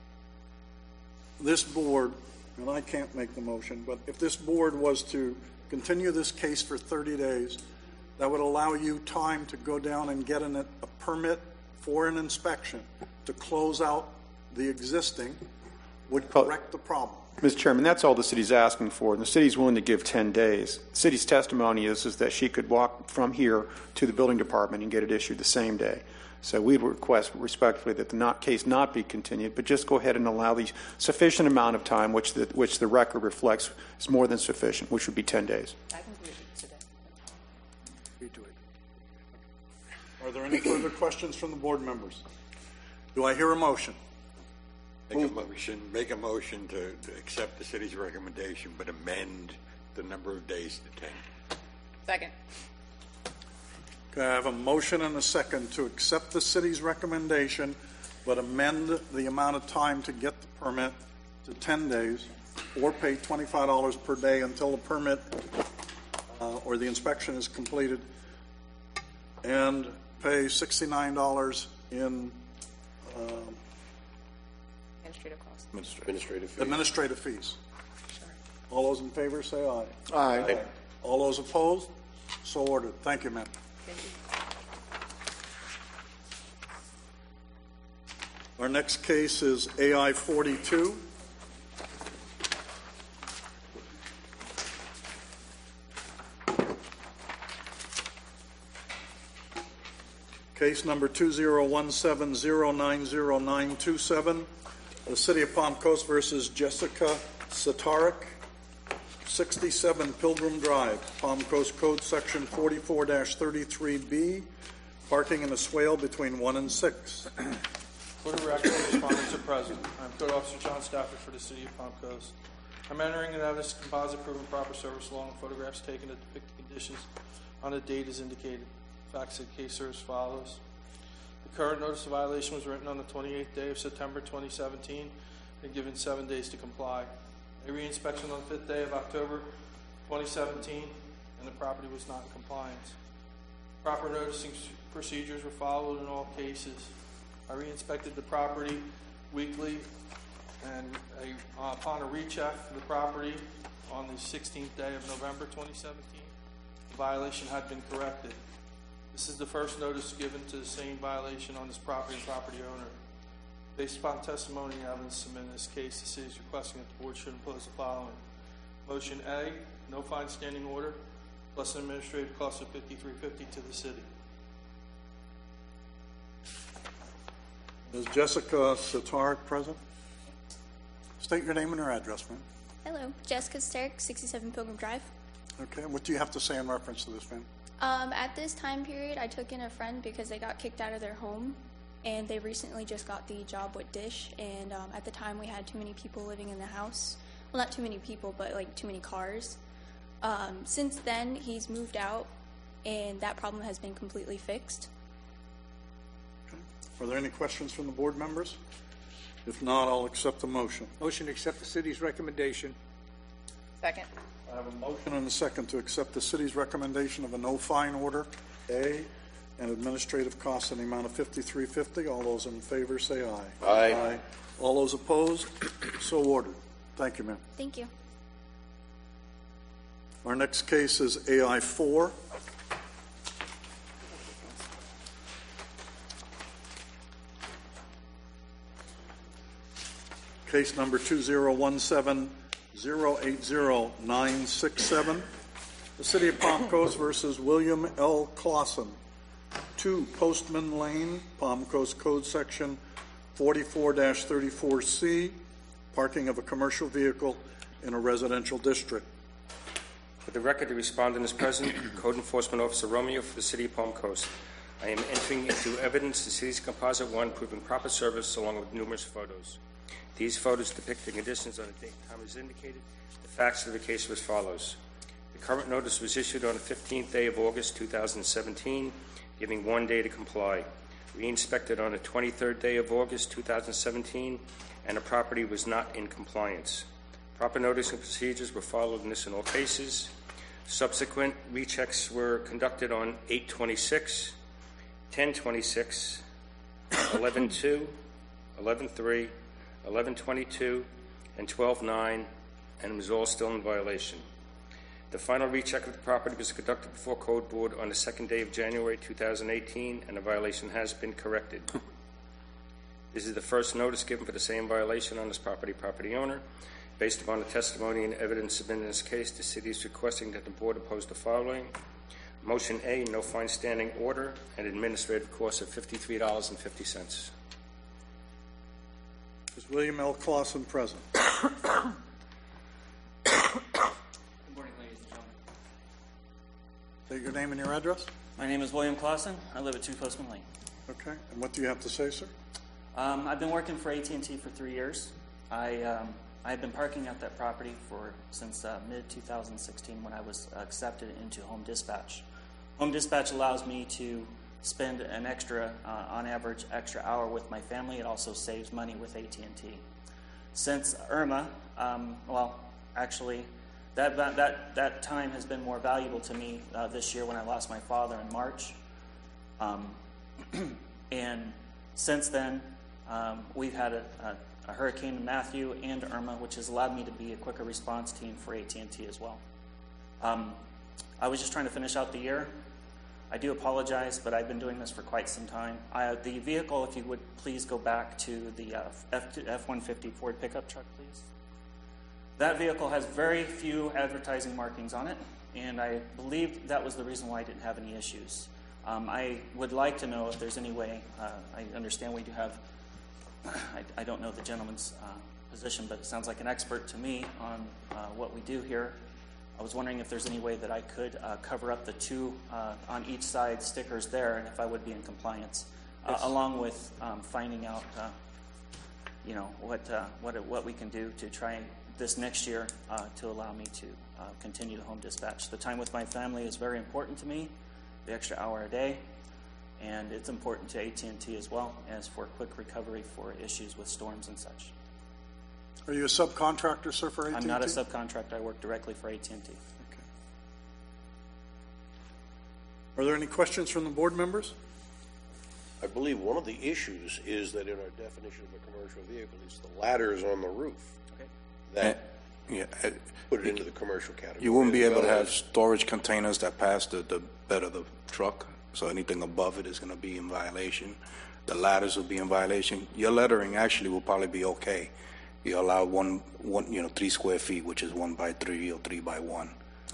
this board, and I can't make the motion, but if this board was to continue this case for thirty days, that would allow you time to go down and get an, a permit for an inspection to close out the existing, would correct the problem. Mister Chairman, that's all the city's asking for, and the city's willing to give ten days. The city's testimony is, is that she could walk from here to the building department and get it issued the same day. So we'd request respectfully that the not, case not be continued, but just go ahead and allow the sufficient amount of time, which the, which the record reflects is more than sufficient, which would be ten days. I can agree to that. Are there any further questions from the board members? Do I hear a motion? Make a motion, make a motion to, to accept the city's recommendation, but amend the number of days to ten. Second. Okay, I have a motion and a second to accept the city's recommendation but amend the amount of time to get the permit to ten days, or pay twenty-five dollars per day until the permit uh, or the inspection is completed, and pay sixty-nine dollars in uh, Administrative costs. Administrative fees. administrative fees. All those in favor say aye. Aye. All those opposed? So ordered. Thank you, ma'am. Thank you. Our next case is A I forty-two. Case number two zero one seven zero nine zero nine two seven, the City of Palm Coast versus Jessica Satarik, sixty-seven Pilgrim Drive, Palm Coast Code Section forty-four thirty-three B, parking in a swale between one and six. For the record, respondents are present. I'm Code Officer John Stafford for the City of Palm Coast. I'm entering an evidence composite proving proper service along with photographs taken that depict the conditions on the date as indicated. Facts of the case are as follows. The current notice of violation was written on the twenty-eighth day of September twenty seventeen and given seven days to comply. A re-inspection on the fifth day of October twenty seventeen and the property was not in compliance. Proper noticing procedures were followed in all cases. I re-inspected the property weekly, and a, uh, upon a recheck for the property on the sixteenth day of November twenty seventeen, the violation had been corrected. This is the first notice given to the same violation on this property and property owner. Based upon testimony and evidence submitted in this case, the city is requesting that the board should impose the following. Motion A, no fine standing order, plus an administrative cost of fifty-three fifty to the city. Is Jessica Satarik present? State your name and your address, ma'am. Hello, Jessica Stark, sixty-seven Pilgrim Drive. Okay, what do you have to say in reference to this, ma'am? Um, at this time period, I took in a friend because they got kicked out of their home, and they recently just got the job with Dish, and um, at the time we had too many people living in the house. Well, not too many people, but like too many cars. Um, since then, he's moved out, and that problem has been completely fixed. Are there any questions from the board members? If not, I'll accept the motion. Motion to accept the city's recommendation. Second. I have a motion and a second to accept the city's recommendation of a no fine order, A, and administrative costs in the amount of fifty-three fifty. All those in favor say aye. Aye. Aye. All those opposed? So ordered. Thank you, ma'am. Thank you. Our next case is A I four. Case number two zero one seven zero eight zero nine six seven, the City of Palm Coast versus William L. Clausen, two Postman Lane, Palm Coast Code Section forty-four thirty-four C, parking of a commercial vehicle in a residential district. For the record, the respondent is present. Code Enforcement Officer Romeo for the City of Palm Coast. I am entering into evidence the city's composite one proving proper service along with numerous photos. These photos depict the conditions on the date and time as indicated. The facts of the case are as follows. The current notice was issued on the fifteenth day of August two thousand seventeen, giving one day to comply. Re-inspected on the twenty-third day of August two thousand seventeen, and the property was not in compliance. Proper notice and procedures were followed in this in all cases. Subsequent rechecks were conducted on eight twenty-six, ten twenty-six, eleven two, eleven three, eleven twenty-two, and twelve nine, and it was all still in violation. The final recheck of the property was conducted before Code Board on the second day of January two thousand eighteen, and the violation has been corrected. This is the first notice given for the same violation on this property property owner. Based upon the testimony and evidence submitted in this case, the city is requesting that the board oppose the following. Motion A, no fine standing order, and administrative cost of fifty-three dollars and fifty cents. Is William L. Clausen present? Good morning, ladies and gentlemen. State your name and your address. My name is William Clausen. I live at two Postman Lane. Okay. And what do you have to say, sir? Um, I've been working for A T and T for three years. I um, I've been parking at that property for since uh, mid two thousand sixteen when I was accepted into Home Dispatch. Home Dispatch allows me to spend an extra, uh, on average, extra hour with my family. It also saves money with A T and T. Since Irma, um, well, actually, that, that, that, that time has been more valuable to me uh, this year when I lost my father in March. Um, and since then, um, we've had a, a, a Hurricane Matthew and Irma, which has allowed me to be a quicker response team for A T and T as well. Um, I was just trying to finish out the year. I do apologize, but I've been doing this for quite some time. I, the vehicle, if you would please go back to the uh, F one fifty Ford pickup truck, please. That vehicle has very few advertising markings on it, and I believe that was the reason why I didn't have any issues. Um, I would like to know if there's any way, uh, I understand we do have, I, I don't know the gentleman's uh, position, but it sounds like an expert to me on uh, what we do here. I was wondering if there's any way that I could uh, cover up the two uh, on each side stickers there, and if I would be in compliance, uh, Yes. along with um, finding out, uh, you know, what uh, what what we can do to try this next year uh, to allow me to uh, continue to home dispatch. The time with my family is very important to me, the extra hour a day, and it's important to A T and T as well as for quick recovery for issues with storms and such. Are you a subcontractor, sir, for A T and T? I'm not a subcontractor. I work directly for A T and T. Okay. Are there any questions from the board members? I believe one of the issues is that in our definition of a commercial vehicle, it's the ladders on the roof Okay. that Yeah, uh, put it into the commercial category. you wouldn't be as able to well have as- storage containers that pass the, the bed of the truck, so anything above it is going to be in violation. The ladders will be in violation. Your lettering actually will probably be okay. You allow one, one, you know, three square feet, which is one by three or three by one.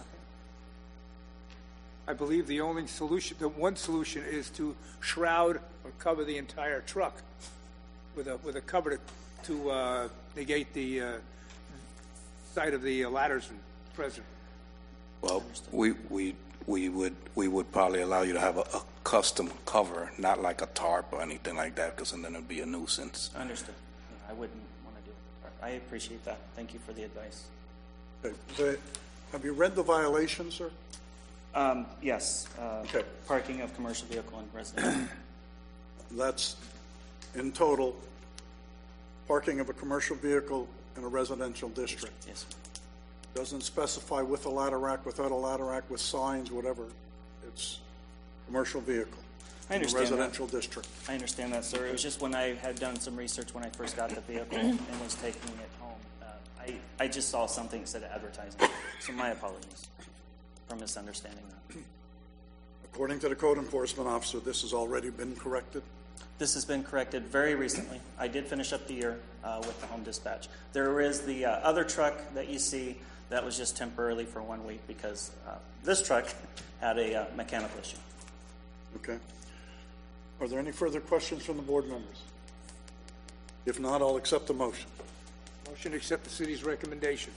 I believe the only solution, the one solution is to shroud or cover the entire truck with a, with a cover to, to uh, negate the uh, sight of the uh, ladders present. Well, we, we, we would, we would probably allow you to have a, a custom cover, not like a tarp or anything like that, because then it'd be a nuisance. Understood. Yeah, I wouldn't want to do it. I appreciate that. Thank you for the advice. Okay. The- Have you read the violation, sir? Um, yes. Uh, Okay. Parking of commercial vehicle and residential. That's, in total, parking of a commercial vehicle in a residential district. Yes. Doesn't specify with a ladder rack, without a ladder rack, with signs, whatever. It's commercial vehicle. I understand In a that. residential district. I understand that, sir. It was just when I had done some research when I first got the vehicle and was taking it home. Uh, I, I just saw something that said advertising. So my apologies for misunderstanding that. According to the code enforcement officer, this has already been corrected. This has been corrected very recently. I did finish up the year uh, with the home dispatch. There is the uh, other truck that you see that was just temporarily for one week because uh, this truck had a uh, mechanical issue. Okay. Are there any further questions from the board members? If not, I'll accept the motion. Motion to accept the city's recommendation.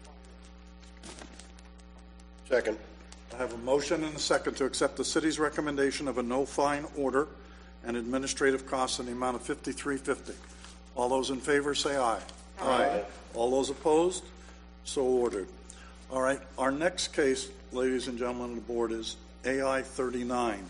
Second. I have a motion and a second to accept the city's recommendation of a no fine order and administrative costs in the amount of fifty-three fifty. All those in favor say aye. Aye. All those opposed? So ordered. All right, our next case, ladies and gentlemen of the board, is A I thirty-nine,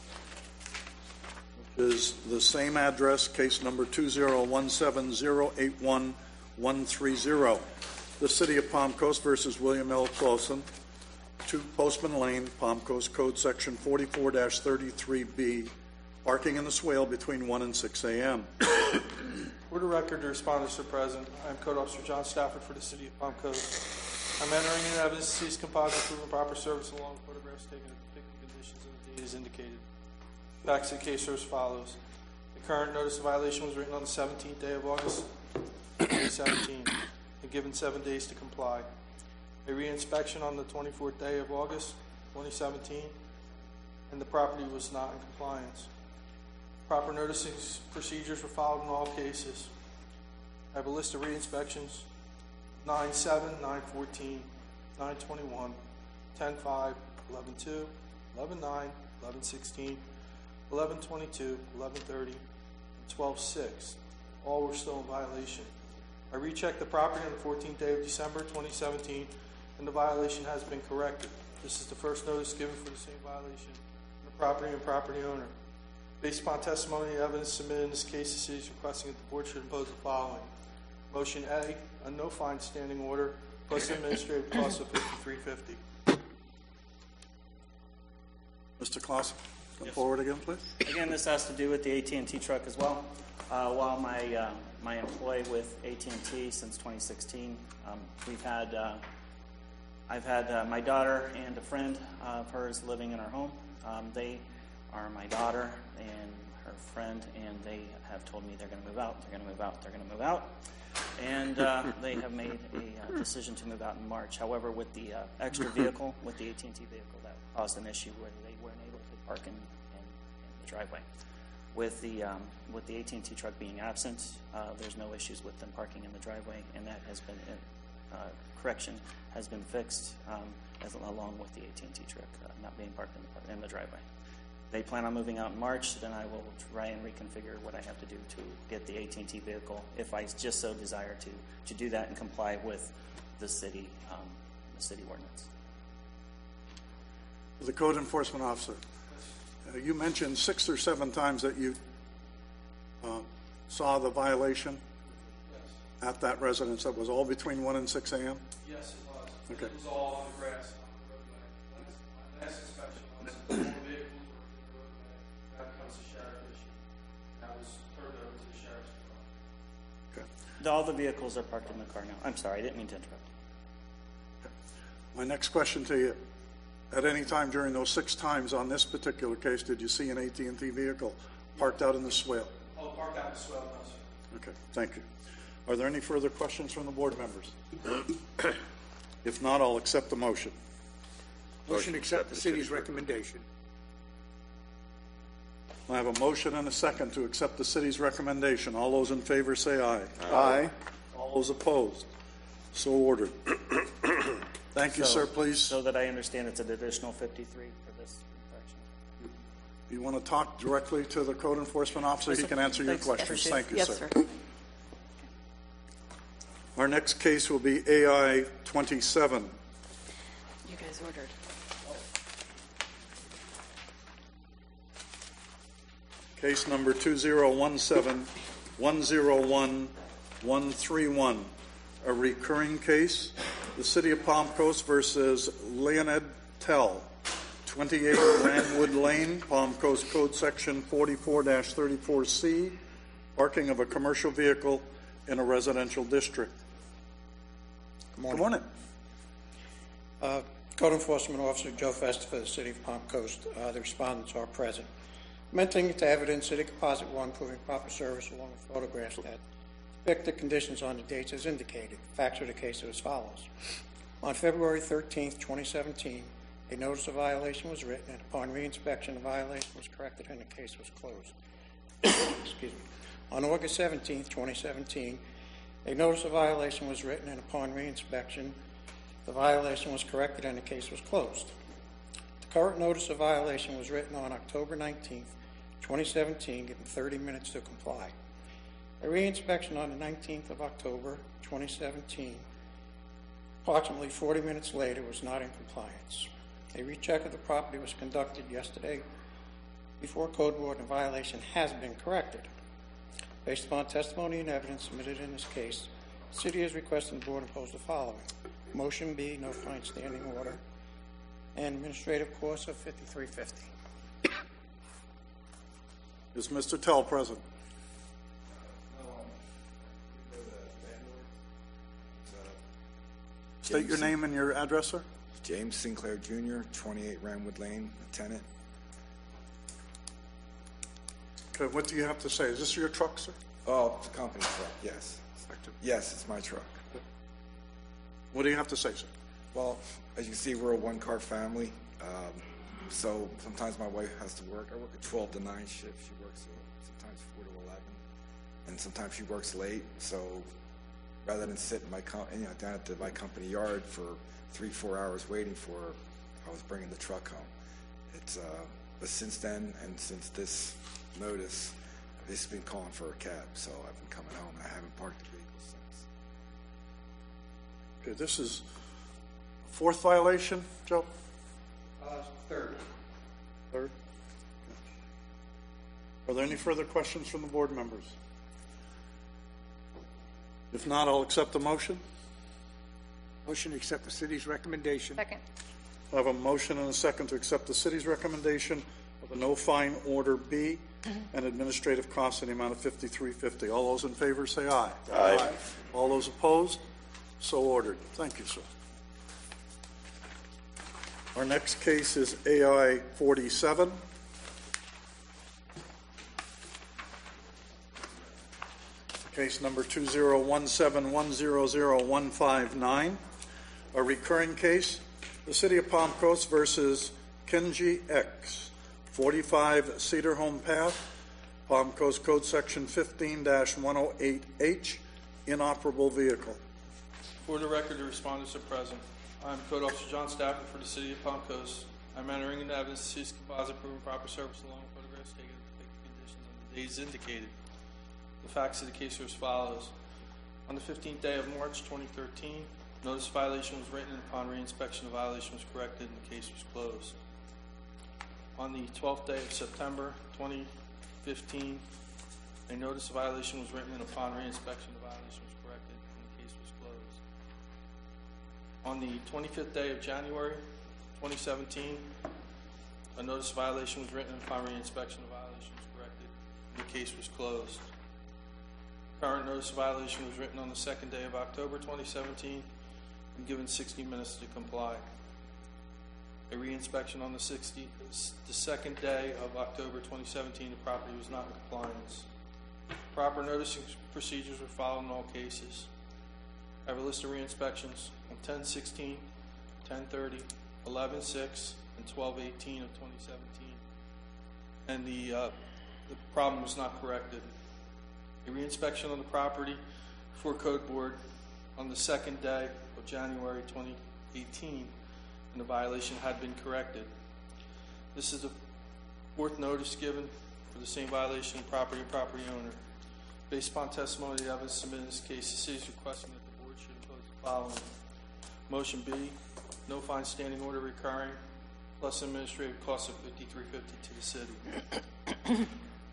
which is the same address, case number two zero one seven zero eight one one three zero. The City of Palm Coast versus William L. Clausen, two Postman Lane, Palm Coast Code Section forty-four thirty-three B, parking in the swale between one and six a m For the record, the respondents are present. I'm Code Officer John Stafford for the City of Palm Coast. I'm entering in evidence to seize composite proven proper service along with photographs taken of depicted conditions and the date as indicated. Facts of the case are as follows. The current notice of violation was written on the seventeenth day of August, twenty seventeen, and given seven days to comply. A reinspection on the twenty-fourth day of August, twenty seventeen, and the property was not in compliance. Proper noticing procedures were followed in all cases. I have a list of re-inspections: nine seven, nine fourteen, nine twenty-one, ten five, eleven two, eleven nine, eleven sixteen, eleven twenty-two, eleven thirty, and twelve six. All were still in violation. I rechecked the property on the fourteenth day of December twenty seventeen, and the violation has been corrected. This is the first notice given for the same violation from the property and property owner. Based upon testimony and evidence submitted in this case, the city is requesting that the board should impose the following. Motion A, a no fine standing order plus administrative cost of fifty-three fifty. Mister Clausen, come Yes. forward again, please. Again, this has to do with the A T and T truck as well. Uh, while my uh, my employee with A T and T since twenty sixteen, um, we've had uh, I've had uh, my daughter and a friend of hers living in our home. Um, they are my daughter and her friend, and they have told me they're going to move out. They're going to move out. They're going to move out. And uh, they have made a uh, decision to move out in March. However, with the uh, extra vehicle, with the A T and T vehicle, that caused an issue where they weren't able to park in, in, in the driveway. With the um, with the A T and T truck being absent, uh, there's no issues with them parking in the driveway, and that has been uh, correction has been fixed um, as along with the A T and T truck uh, not being parked in the, in the driveway. They plan on moving out in March. Then I will try and reconfigure what I have to do to get the A T and T vehicle, if I just so desire to, to do that and comply with the city, um, the city ordinance. The code enforcement officer, uh, you mentioned six or seven times that you uh, saw the violation Yes. at that residence. That was all between one and six a.m.? Yes, it was. Okay. It was all on the grass on the roadway. Last, last inspection was all the vehicles were in the roadway. That becomes a sheriff issue. That was turned over to the sheriff's department. Okay. All the vehicles are parked in the car now. I'm sorry, I didn't mean to interrupt. My next question to you, at any time during those six times on this particular case, did you see an A T and T vehicle parked out in the swale? Oh, parked out in the swell, no, sir. Okay, thank you. Are there any further questions from the board members? If not, I'll accept the motion. Motion to accept the city's recommendation. I have a motion and a second to accept the city's recommendation. All those in favor say aye. Aye. All those opposed? So ordered. Thank you, So- sir, please. So that I understand it's an additional fifty-three for this infraction. You want to talk directly to the code enforcement officer? Yes, He sir. can answer your Thanks. questions. Appreciate it. Thank you, Yes, sir. sir. Our next case will be A I twenty-seven. You guys ordered. Case number two zero one seven one zero one one three one, a recurring case, the City of Palm Coast versus Leonid Tell, twenty-eight Brandwood Lane, Palm Coast Code Section forty-four dash thirty-four C, parking of a commercial vehicle in a residential district. Good morning. Uh, Code Enforcement Officer Joe Festa for the City of Palm Coast. Uh, the respondents are present. I'm entering into evidence City Composite one proving proper service along with photographs that depict the conditions on the dates as indicated. Facts of the case are as follows. On February thirteenth, twenty seventeen, a notice of violation was written, and upon reinspection, the violation was corrected and the case was closed. Excuse me. On August seventeenth, twenty seventeen, a notice of violation was written, and upon reinspection, the violation was corrected and the case was closed. The current notice of violation was written on October nineteenth, twenty seventeen, given thirty minutes to comply. A reinspection on the nineteenth of October, twenty seventeen, approximately forty minutes later, was not in compliance. A recheck of the property was conducted yesterday before Code Board, and violation has been corrected. Based upon testimony and evidence submitted in this case, the City is requesting the Board impose the following. Motion B, no fine standing order, and administrative cost of fifty-three fifty. Is Mister Tell present? State your name and your address, sir. James Sinclair Junior, twenty-eight Ramwood Lane, a tenant. Okay, what do you have to say? Is this your truck, sir? Oh, it's a company truck, yes. Yes, it's my truck. What do you have to say, sir? Well, as you can see, we're a one-car family. Um, so sometimes my wife has to work. I work a twelve to nine shift. She works uh, sometimes four to eleven. And sometimes she works late. So rather than sit in my com- you know, down at the, my company yard for three, four hours waiting for her, I was bringing the truck home. It's, uh, but since then, and since this notice, I've just been calling for a cab. So I've been coming home, and I haven't parked the vehicle since. Okay, this is fourth violation, Joe? Uh, third. Third? any further questions from the board members? If not, I'll accept the motion. Motion to accept the city's recommendation. Second. I have a motion and a second to accept the city's recommendation of a no fine order B and administrative costs in the amount of fifty-three fifty. All those in favor say aye. Aye. All those opposed? So ordered. Thank you, sir. Our next case is A I forty-seven. Case number two zero one seven one zero zero one five nine. A recurring case, the City of Palm Coast versus Kenji X, forty-five Cedar Home Path, Palm Coast Code Section fifteen dash one oh eight H, inoperable vehicle. For the record, the respondents are present. I'm Code Officer John Stafford for the City of Palm Coast. I'm entering into evidence the city's composite proven proper service along with photographs taken to depict the conditions on the days indicated. The facts of the case are as follows. On the fifteenth day of March twenty thirteen, notice of violation was written, and upon reinspection, the violation was corrected and the case was closed. On the twelfth day of September twenty fifteen, a notice of violation was written, and upon reinspection, the violation was corrected and the case was closed. On the twenty-fifth day of January twenty seventeen, a notice of violation was written, and upon reinspection, the violation was corrected and the case was closed. Current notice of violation was written on the second day of October twenty seventeen and given sixty minutes to comply. A reinspection on the, sixty, the second day of October twenty seventeen, the property was not in compliance. Proper noticing procedures were followed in all cases. I have a list of re-inspections on ten sixteen, ten thirty, eleven six, and twelve eighteen of twenty seventeen, and the, uh, the problem was not corrected. A re-inspection on the property before Code Board on the second day of January twenty eighteen, and the violation had been corrected. This is the fourth notice given for the same violation of property and property owner. Based upon testimony and evidence submitted in this case, the city is requesting that the board should impose the following. Motion B, no fine standing order recurring, plus administrative costs of fifty-three fifty to the city.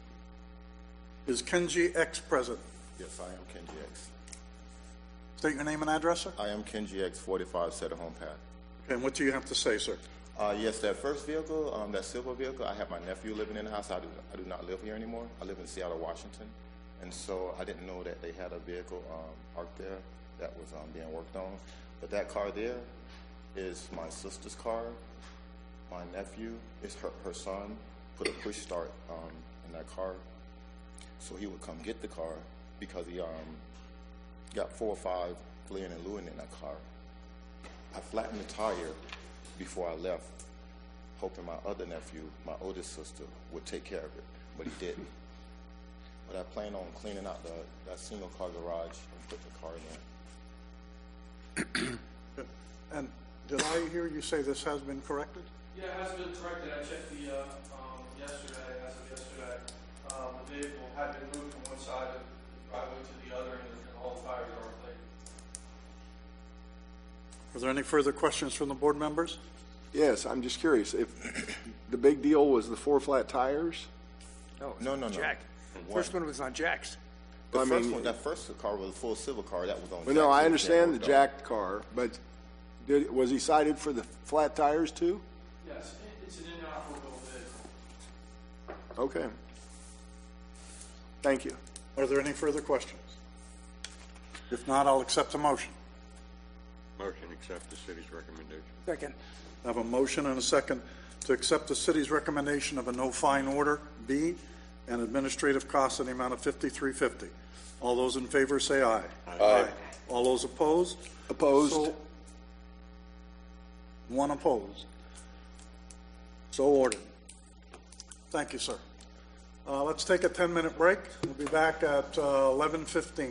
Is Kenji X present? Yes, I am Kenji X. State your name and address, sir. I am Kenji X, forty-five Cedar Home Path. Okay, and what do you have to say, sir? Uh, yes, that first vehicle, um, that silver vehicle, I have my nephew living in the house. I do, I do not live here anymore. I live in Seattle, Washington. And so I didn't know that they had a vehicle um, parked there that was um, being worked on. But that car there is my sister's car. My nephew is her, her son, put a push start um, in that car. So he would come get the car because he um, got four or five fleeing and lewing in that car. I flattened the tire before I left, hoping my other nephew, my oldest sister, would take care of it, but he didn't. But I plan on cleaning out the, that single car garage and put the car in there. And did I hear you say this has been corrected? Yeah, it has been corrected. I checked the uh, um, yesterday, as of yesterday. Um, the vehicle had been moved from one side of the driveway to the other, and, and all the tires are replaced. Are there any further questions from the board members? Yes, I'm just curious. If the big deal was the four flat tires? No, No, no, no. Jack. First one was on Jack's. The I first mean- one, that first car was a full silver car. That was on. Well, no, Jack's. I It was understand the being worked on. jacked car, but did, was he cited for the flat tires too? Yes, it, it's an inoperable vehicle. Okay. Thank you. Are there any further questions? If not, I'll accept the motion. Motion accept the city's recommendation. Second. I have a motion and a second to accept the city's recommendation of a no fine order B and administrative costs in the amount of fifty-three fifty. All those in favor say aye. Aye. All those opposed? Opposed. So, one opposed. So ordered. Thank you, sir. Uh, let's take a ten-minute break. We'll be back at uh, eleven fifteen.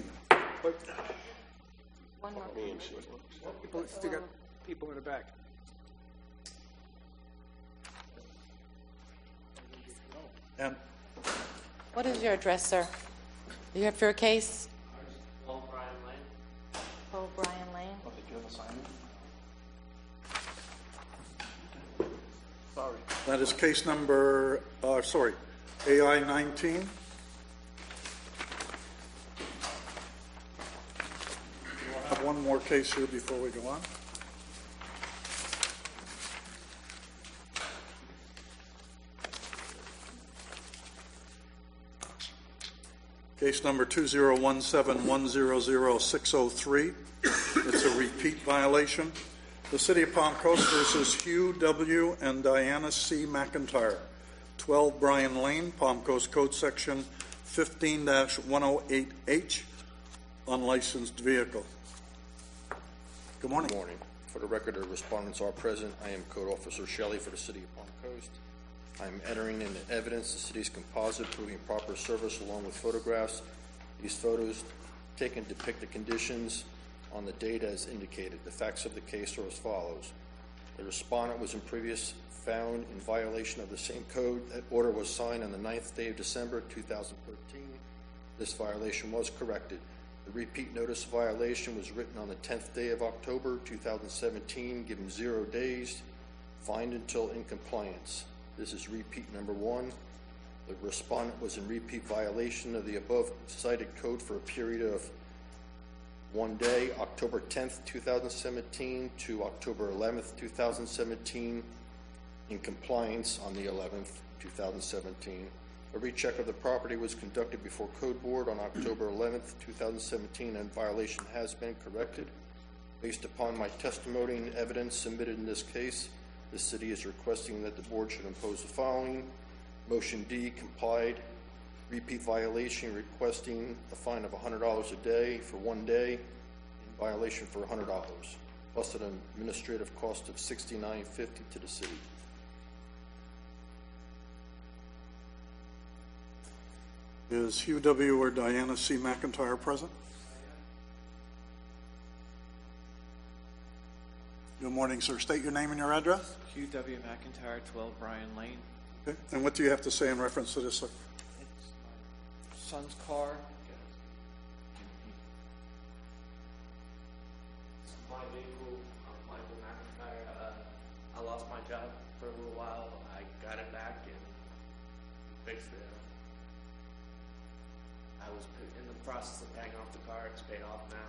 One more. People, still got people in the back. And What is your address, sir? Do you have your case? Paul Brian Lane. Oh, Brian Lane. that is case number, uh, sorry, A I nineteen. We'll have one more case here before we go on. Case number two zero one seven one zero zero six zero three. It's a repeat violation. The City of Palm Coast versus Hugh W. and Diana C. McIntyre, twelve Bryan Lane, Palm Coast Code Section fifteen dash one oh eight H, unlicensed vehicle. Good morning. Good morning. For the record, the respondents are present. I am Code Officer Shelley for the City of Palm Coast. I am entering into evidence the city's composite proving proper service along with photographs. These photos taken depict the conditions on the date as indicated. The facts of the case are as follows. The respondent was in previous found in violation of the same code. That order was signed on the ninth day of December two thousand thirteen. This violation was corrected. The repeat notice of violation was written on the tenth day of October two thousand seventeen, given zero days, fined until in compliance. This is repeat number one. The respondent was in repeat violation of the above cited code for a period of one day, October tenth, two thousand seventeen to October eleventh, two thousand seventeen, in compliance on the eleventh, two thousand seventeen. A recheck of the property was conducted before Code Board on October eleventh, two thousand seventeen, and violation has been corrected. Based upon my testimony and evidence submitted in this case, the city is requesting that the board should impose the following. Motion D, complied. Repeat violation, requesting a fine of one hundred dollars a day for one day, in violation for one hundred dollars, plus an administrative cost of sixty-nine fifty to the city. Is Hugh W. or Diana C. McIntyre present? Good morning, sir. State your name and your address. Hugh W. McIntyre, twelve Bryan Lane. Okay. And what do you have to say in reference to this, sir? It's my son's car. It's my vehicle. I'm Michael McIntyre. Uh, I lost my job for a little while. I got it back and fixed it. I was in the process of paying off the car. It's paid off now.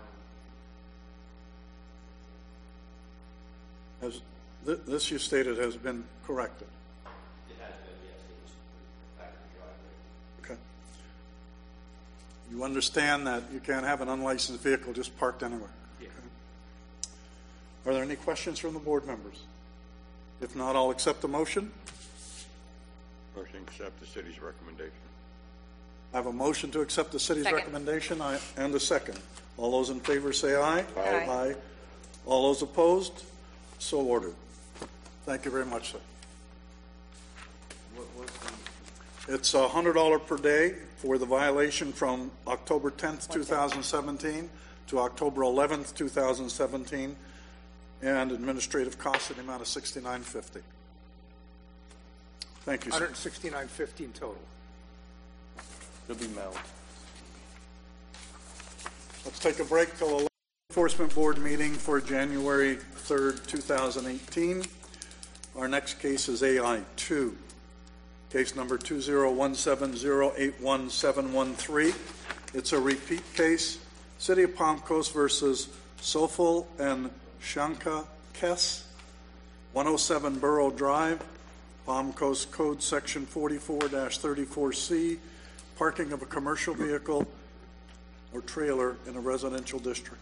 Has th- this you stated has been corrected? It has been, yes. It was back in the driveway. Okay. You understand that you can't have an unlicensed vehicle just parked anywhere? Yeah. Okay. Are there any questions from the board members? If not, I'll accept the motion. Motion to accept the city's recommendation. I have a motion to accept the city's Second. recommendation I, and a second. All those in favor say aye. Aye. Aye. All those opposed? So ordered. Thank you very much, sir. What was the It's one hundred dollars per day for the violation from October tenth, two thousand seventeen to October eleventh, two thousand seventeen, and administrative costs in the amount of sixty-nine fifty. Thank you, one sir. hundred sixty-nine fifty in total. It'll be mailed. Let's take a break till the Law Enforcement Board meeting for January third, two thousand eighteen. Our next case is A I two, case number two zero one seven zero eight one seven one three. It's a repeat case, City of Palm Coast versus Sofal and Shanka Kess, one oh seven Borough Drive, Palm Coast Code Section forty-four dash thirty-four C, parking of a commercial vehicle or trailer in a residential district.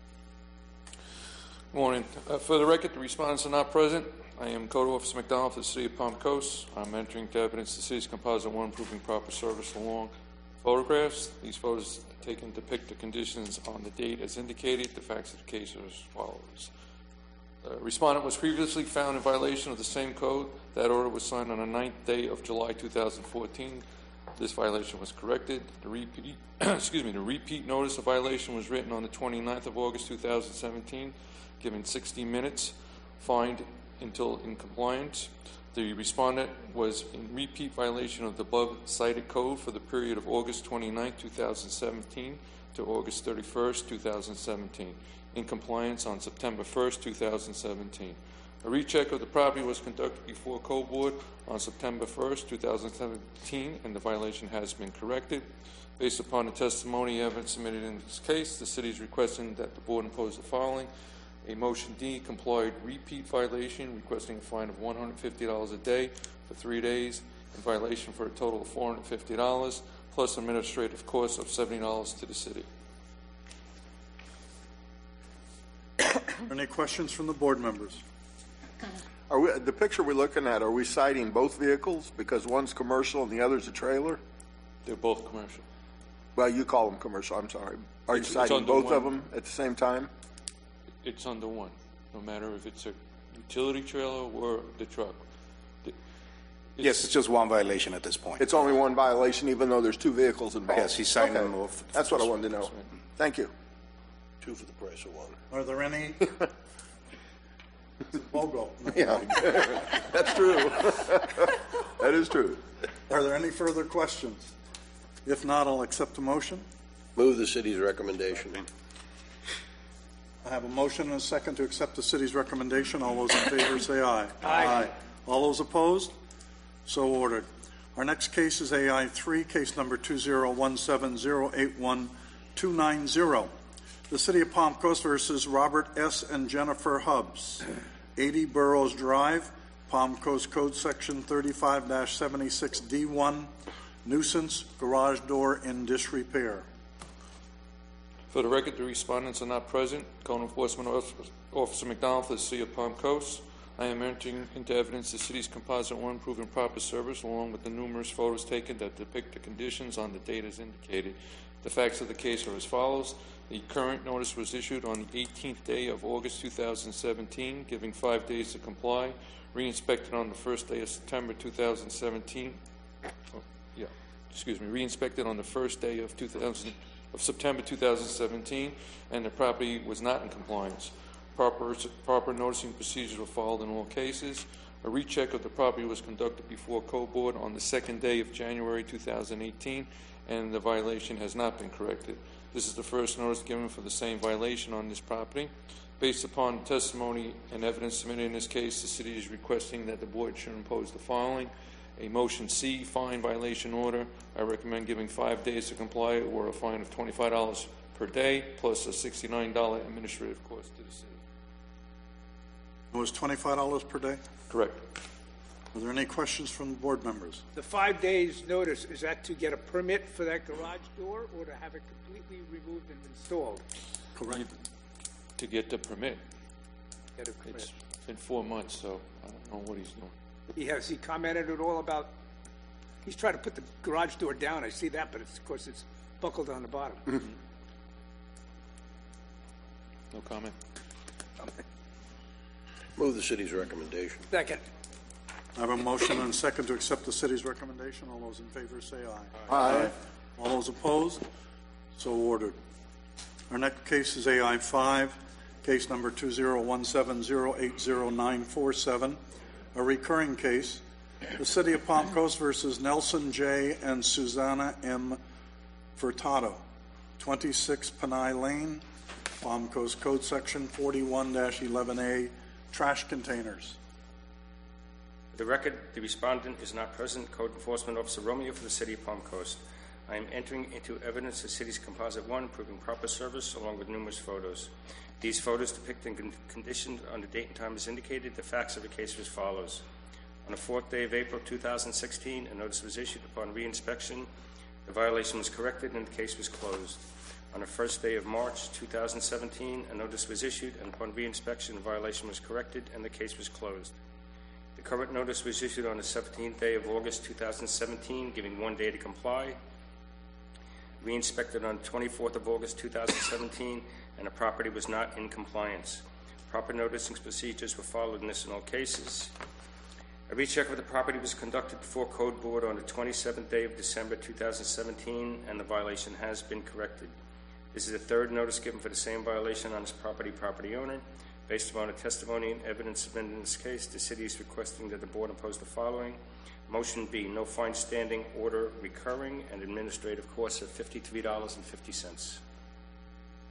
Morning. Uh, for the record, the respondents are not present. I am Code Officer McDonald for the City of Palm Coast. I'm entering into evidence the city's composite one proving proper service along photographs. These photos taken depict the conditions on the date as indicated. The facts of the case are as follows. The respondent was previously found in violation of the same code. That order was signed on the ninth day of July two thousand fourteen. This violation was corrected. The repeat, excuse me, the repeat notice of violation was written on the twenty-ninth of August two thousand seventeen, given sixty minutes, fined until in compliance. The respondent was in repeat violation of the above cited code for the period of August twenty-ninth, two thousand seventeen to August thirty-first, two thousand seventeen, in compliance on September first, two thousand seventeen. A recheck of the property was conducted before Code Board on September first, two thousand seventeen, and the violation has been corrected. Based upon the testimony evidence submitted in this case, the city is requesting that the board impose the following. A motion D, complied repeat violation, requesting a fine of one hundred fifty dollars a day for three days, and violation for a total of four hundred fifty dollars, plus administrative costs of seventy dollars to the city. Any questions from the board members? Are we, the picture we're looking at, are we citing both vehicles because one's commercial and the other's a trailer? They're both commercial. Well, you call them commercial, I'm sorry. Are It's- you it's citing under both one. of them at the same time? It's under one, no matter if it's a utility trailer or the truck. The- Yes, it's just one violation at this point. It's only one violation even though there's two vehicles involved? Yes, he's citing Okay. them both. That's what I wanted to know. Thank you. Two for the price of one. Are there any? Logo. Yeah, that's true. That is true. Are there any further questions? If not, I'll accept the motion. Move the city's recommendation. I have a motion and a second to accept the city's recommendation. All those in favor say aye. Aye. All those opposed? So ordered. Our next case is A I three, case number two zero one seven zero eight one two nine zero. The City of Palm Coast versus Robert S. and Jennifer Hubbs, eighty Burroughs Drive, Palm Coast Code Section thirty-five seventy-six D one, nuisance garage door in disrepair. For the record, the respondents are not present. Code Enforcement Officer- Officer McDonald for the City of Palm Coast. I am entering into evidence the city's Composite One proven proper service, along with the numerous photos taken that depict the conditions on the date as indicated. The facts of the case are as follows. The current notice was issued on the eighteenth day of August two thousand seventeen, giving five days to comply. Re-inspected on the first day of September two thousand seventeen. Oh, yeah, excuse me. Re-inspected on the first day of two thousand of September two thousand seventeen, and the property was not in compliance. Proper proper noticing procedures were followed in all cases. A recheck of the property was conducted before Code Board on the second day of January two thousand eighteen, and the violation has not been corrected. This is the first notice given for the same violation on this property. Based upon testimony and evidence submitted in this case, the city is requesting that the board should impose the following. A motion C, fine violation order. I recommend giving five days to comply or a fine of twenty-five dollars per day plus a sixty-nine dollars administrative cost to the city. It was twenty-five dollars per day? Correct. Are there any questions from the board members? The five days notice, is that to get a permit for that garage door or to have it completely removed and installed? Correct. To get the permit. Get a permit. It's been four months, so I don't know what he's doing. He has, he commented at all about, he's trying to put the garage door down, I see that, but it's, of course, it's buckled on the bottom. No comment. Move the city's recommendation. Second. I have a motion and a second to accept the city's recommendation. All those in favor say aye. Aye. All those opposed? So ordered. Our next case is A I five, case number two zero one seven zero eight zero nine four seven, a recurring case. The City of Palm Coast versus Nelson J. and Susanna M. Furtado, twenty-six Panay Lane, Palm Coast Code Section forty-one eleven A, trash containers. For the record, the respondent is not present. Code Enforcement Officer Romeo for the City of Palm Coast. I am entering into evidence the city's Composite One proving proper service along with numerous photos. These photos depicting con- condition on the date and time as indicated. The facts of the case are as follows. On the fourth day of April two thousand sixteen, a notice was issued upon re-inspection. The violation was corrected and the case was closed. On the first day of March two thousand seventeen, a notice was issued, and upon re-inspection, the violation was corrected and the case was closed. The current notice was issued on the seventeenth day of August two thousand seventeen, giving one day to comply. Re-inspected on the twenty-fourth of August two thousand seventeen, and the property was not in compliance. Proper noticing procedures were followed in this in all cases. A recheck of the property was conducted before Code Board on the twenty-seventh day of December two thousand seventeen, and the violation has been corrected. This is the third notice given for the same violation on this property property owner. Based upon the testimony and evidence submitted in this case, the city is requesting that the board impose the following. Motion B, no fine standing order recurring and administrative costs of fifty-three dollars and fifty cents.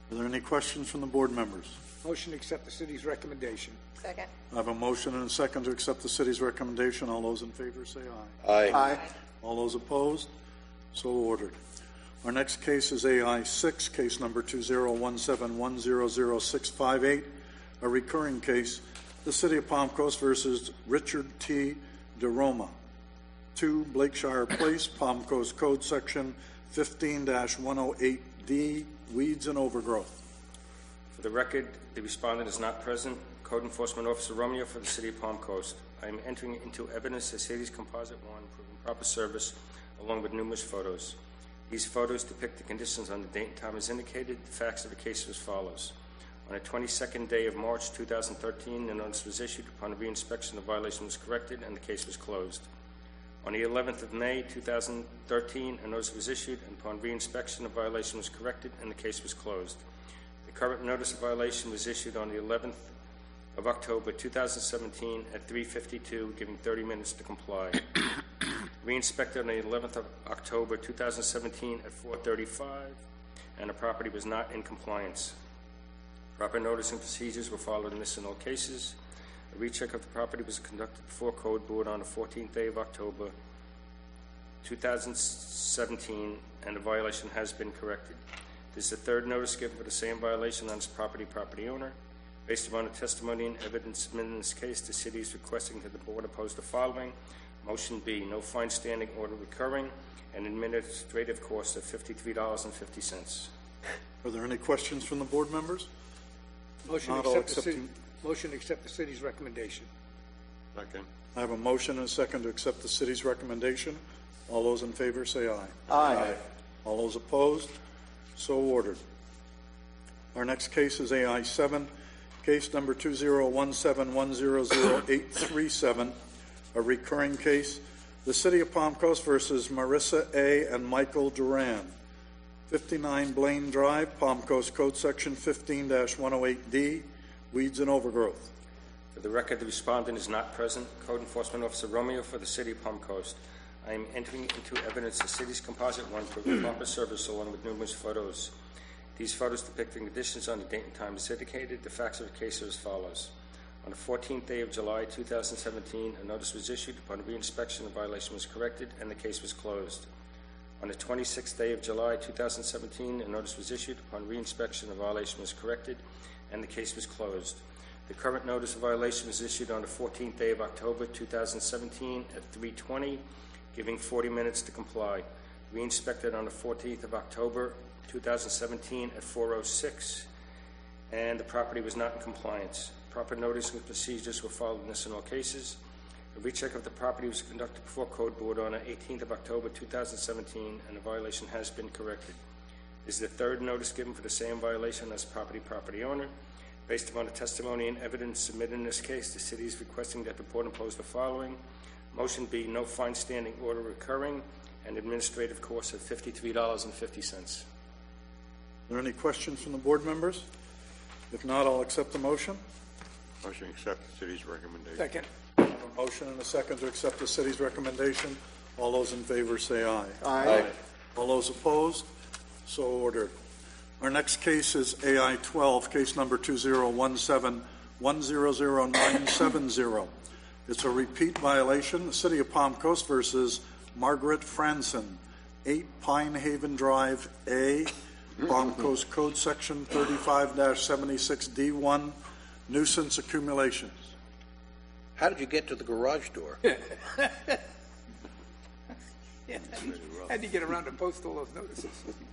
Are there any questions from the board members? Motion to accept the city's recommendation. Second. I have a motion and a second to accept the city's recommendation. All those in favor say aye. Aye. Aye. All those opposed? So ordered. Our next case is A I six, case number two zero one seven one zero zero six five eight, a recurring case, the City of Palm Coast versus Richard T. DeRoma, two Blakeshire Place, Palm Coast Code Section fifteen dash one oh eight D, weeds and overgrowth. For the record, the respondent is not present. Code Enforcement Officer Romeo for the City of Palm Coast. I am entering into evidence the city's Composite one proving proper service along with numerous photos. These photos depict the conditions on the date and time as indicated. The facts of the case are as follows. On the twenty-second day of March two thousand thirteen, a notice was issued. Upon reinspection, the violation was corrected and the case was closed. On the eleventh of May two thousand thirteen, a notice was issued, and upon reinspection, the violation was corrected and the case was closed. The current notice of violation was issued on the eleventh of October two thousand seventeen at three fifty-two, giving thirty minutes to comply. Re-inspected on the eleventh of October two thousand seventeen at four thirty-five, and the property was not in compliance. Proper notice and procedures were followed in this and all cases. A recheck of the property was conducted before Code Board on the fourteenth day of October two thousand seventeen, and the violation has been corrected. This is the third notice given for the same violation on this property property owner. Based upon the testimony and evidence submitted in this case, the city is requesting that the board oppose the following. Motion B, no fine standing order recurring, and administrative cost of fifty-three dollars and fifty cents. Are there any questions from the board members? Motion to Not all accept the city, accepting- motion to accept the city's recommendation. Second. I have a motion and a second to accept the city's recommendation. All those in favor say aye. Aye. All those opposed? So ordered. Our next case is A I seven, case number two zero one seven one zero zero eight three seven, a recurring case, the City of Palm Coast versus Marissa A. and Michael Duran, fifty-nine Blaine Drive, Palm Coast Code Section fifteen dash one oh eight D, weeds and overgrowth. For the record, the respondent is not present. Code Enforcement Officer Romeo for the City of Palm Coast. I am entering into evidence the city's Composite one proving proper service along with numerous photos. These photos depict the conditions on the date and time as indicated. The facts of the case are as follows. On the fourteenth day of July two thousand seventeen, a notice was issued. Upon reinspection, the violation was corrected and the case was closed. On the twenty-sixth day of July two thousand seventeen, a notice was issued. Upon reinspection, the violation was corrected and the case was closed. The current notice of violation was issued on the fourteenth day of October two thousand seventeen at three twenty, giving forty minutes to comply. Re-inspected on the fourteenth of October two thousand seventeen at four oh six, and the property was not in compliance. Proper notice and procedures were followed in this and all cases. A recheck of the property was conducted before Code Board on the eighteenth of October two thousand seventeen, and the violation has been corrected. This is the third notice given for the same violation as property property owner. Based upon the testimony and evidence submitted in this case, the city is requesting that the board impose the following. Motion B, no fine standing order recurring, and administrative cost of fifty-three dollars and fifty cents. Are there any questions from the board members? If not, I'll accept the motion. Motion to accept the city's recommendation. Second. I have a motion and a second to accept the city's recommendation. All those in favor say aye. Aye. All those opposed? So ordered. Our next case is A I twelve, case number two zero one seven one zero zero nine seven zero. It's a repeat violation, the City of Palm Coast versus Margaret Franson, eight Pine Haven Drive A, Palm Coast Code Section thirty-five dash seventy-six D one, nuisance accumulations. How did you get to the garage door? Yeah, how'd you get around to post all those notices?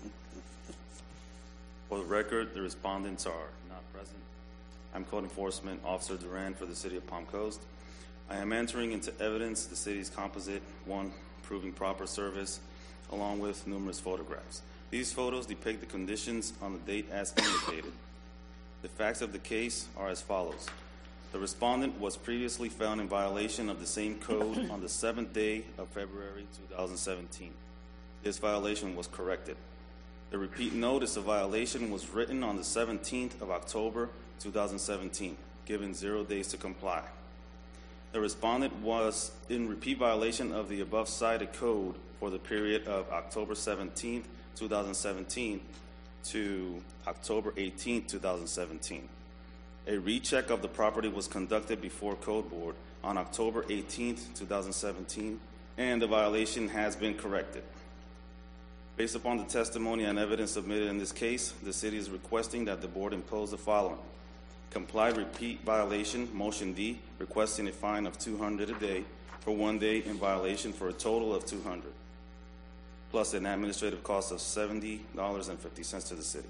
For the record, the respondents are not present. I'm Code Enforcement Officer Duran for the City of Palm Coast. I am entering into evidence the city's Composite one proving proper service, along with numerous photographs. These photos depict the conditions on the date as indicated. The facts of the case are as follows. The respondent was previously found in violation of the same code on the seventh day of February two thousand seventeen. This violation was corrected. The repeat notice of violation was written on the seventeenth of October two thousand seventeen, given zero days to comply. The respondent was in repeat violation of the above cited code for the period of October seventeenth, two thousand seventeen, to October eighteenth, two thousand seventeen. A recheck of the property was conducted before Code Board on October eighteenth, two thousand seventeen, and the violation has been corrected. Based upon the testimony and evidence submitted in this case, the city is requesting that the board impose the following. Complied repeat violation, motion D, requesting a fine of two hundred dollars a day for one day in violation for a total of two hundred dollars, plus an administrative cost of seventy dollars and fifty cents to the city.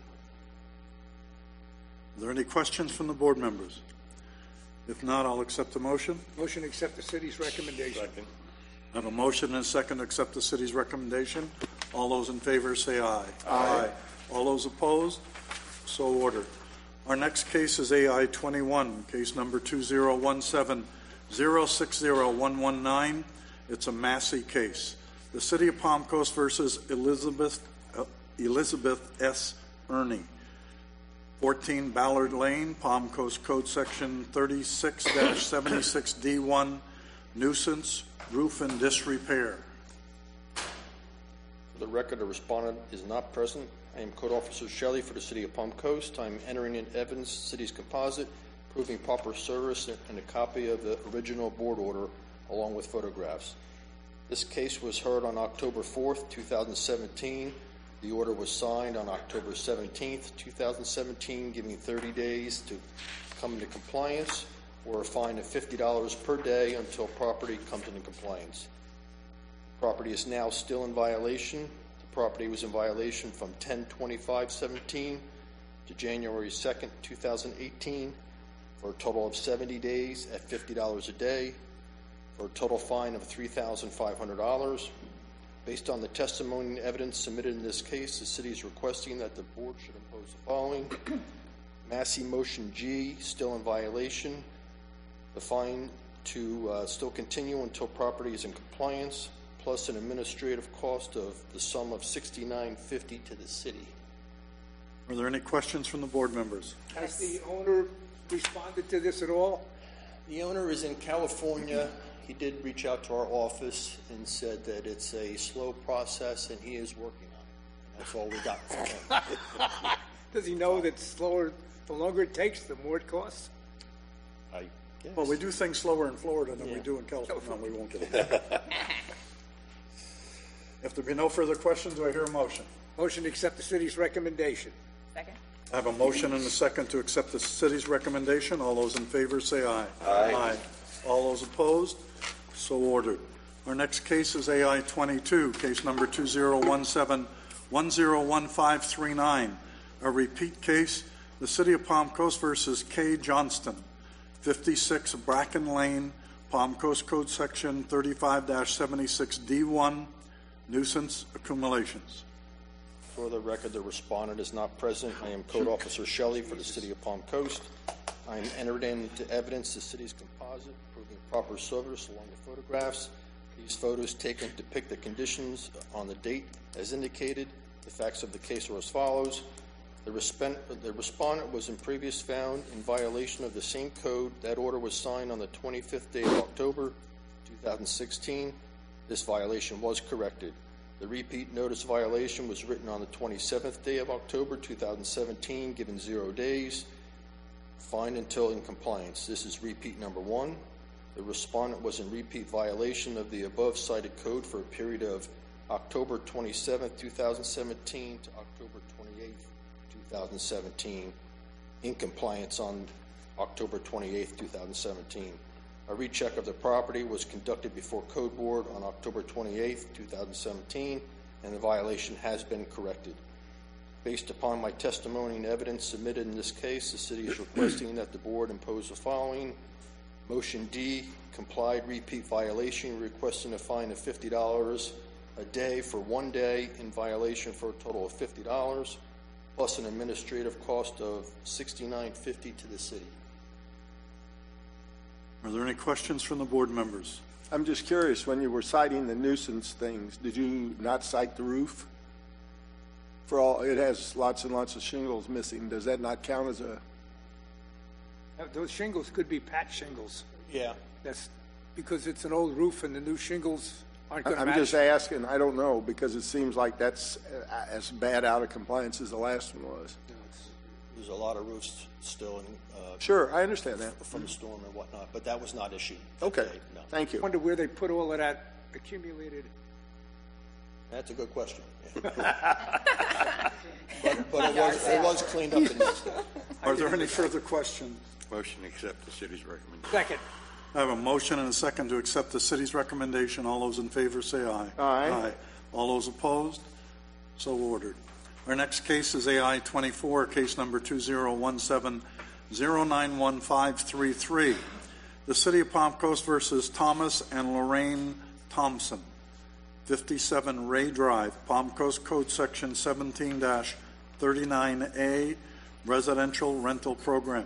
Are there any questions from the board members? If not, I'll accept the motion. Motion to accept the city's recommendation. Second. I have a motion and a second to accept the city's recommendation. All those in favor say aye. Aye. All those opposed? So ordered. Our next case is A I twenty-one, case number two zero one seven zero six zero one one nine. It's a Massey case. The City of Palm Coast versus Elizabeth uh, Elizabeth S. Ernie. fourteen Ballard Lane, Palm Coast Code Section thirty-six dash seventy-six D one, nuisance, roof and disrepair. For the record, the respondent is not present. I am Code Officer Shelley for the City of Palm Coast. I am entering in evidence city's composite, proving proper service, and a copy of the original board order, along with photographs. This case was heard on October fourth, two thousand seventeen. The order was signed on October seventeenth, two thousand seventeen, giving thirty days to come into compliance, or a fine of fifty dollars per day until property comes into compliance. Property is now still in violation. The property was in violation from ten twenty-five seventeen to January second, two thousand eighteen, for a total of seventy days at fifty dollars a day, for a total fine of three thousand five hundred dollars. Based on the testimony and evidence submitted in this case, the city is requesting that the board should impose the following. Massey Motion G, still in violation. The fine to uh, still continue until property is in compliance, plus an administrative cost of the sum of sixty-nine fifty to the city. Are there any questions from the board members? Has the owner responded to this at all? The owner is in California. He did reach out to our office and said that it's a slow process and he is working on it. And that's all we got from him. Does he know that slower, the longer it takes, the more it costs? I guess. Well, we do things slower in Florida than Yeah. we do in California. No, we won't get into that. If there be no further questions, do I hear a motion? Motion to accept the city's recommendation. Second. I have a motion and a second to accept the city's recommendation. All those in favor say aye. Aye. All those opposed? So ordered. Our next case is A I twenty-two, case number two zero one seven one zero one five three nine. A repeat case, the City of Palm Coast versus Kay Johnston, fifty-six Bracken Lane, Palm Coast Code Section thirty-five dash seventy-six D one, nuisance accumulations. For the record, the respondent is not present. I am Code Officer Shelley for the City of Palm Coast. I am entered into evidence the city's composite, proving proper service along with photographs. These photos taken depict the conditions on the date as indicated. The facts of the case are as follows. The, resp- the respondent was in previous found in violation of the same code. That order was signed on the twenty-fifth day of October, two thousand sixteen. This violation was corrected. The repeat notice violation was written on the twenty-seventh day of October, two thousand seventeen, given zero days. Fined until in compliance. This is repeat number one. The respondent was in repeat violation of the above cited code for a period of October twenty-seventh, two thousand seventeen to October twenty-eighth, two thousand seventeen, in compliance on October twenty-eighth, two thousand seventeen. A recheck of the property was conducted before Code Board on October twenty-eighth, two thousand seventeen, and the violation has been corrected. Based upon my testimony and evidence submitted in this case, the city is requesting that the board impose the following. Motion D, complied repeat violation, requesting a fine of fifty dollars a day for one day in violation for a total of fifty dollars, plus an administrative cost of sixty-nine fifty to the city. Are there any questions from the board members? I'm just curious, when you were citing the nuisance things, did you not cite the roof? For all, it has lots and lots of shingles missing. Does that not count as a? Uh, Those shingles could be patch shingles. Yeah. That's because it's an old roof and the new shingles aren't going to I'm match? just asking, I don't know, because it seems like that's uh, as bad out of compliance as the last one was. There's a lot of roofs still in. Uh, Sure, I understand that. From the storm and whatnot, but that was not issued. Okay, today, no. thank I you. wonder where they put all of that accumulated. That's a good question. but but it, was, it was cleaned up the next day. Are there any further questions? Motion to accept the city's recommendation. Second. I have a motion and a second to accept the city's recommendation. All those in favor say aye. Aye. All those opposed? So ordered. Our next case is A I twenty-four, case number two zero one seven zero nine one five three three. The City of Palm Coast versus Thomas and Lorraine Thompson, fifty-seven Ray Drive, Palm Coast Code Section seventeen thirty-nine A, Residential Rental Program.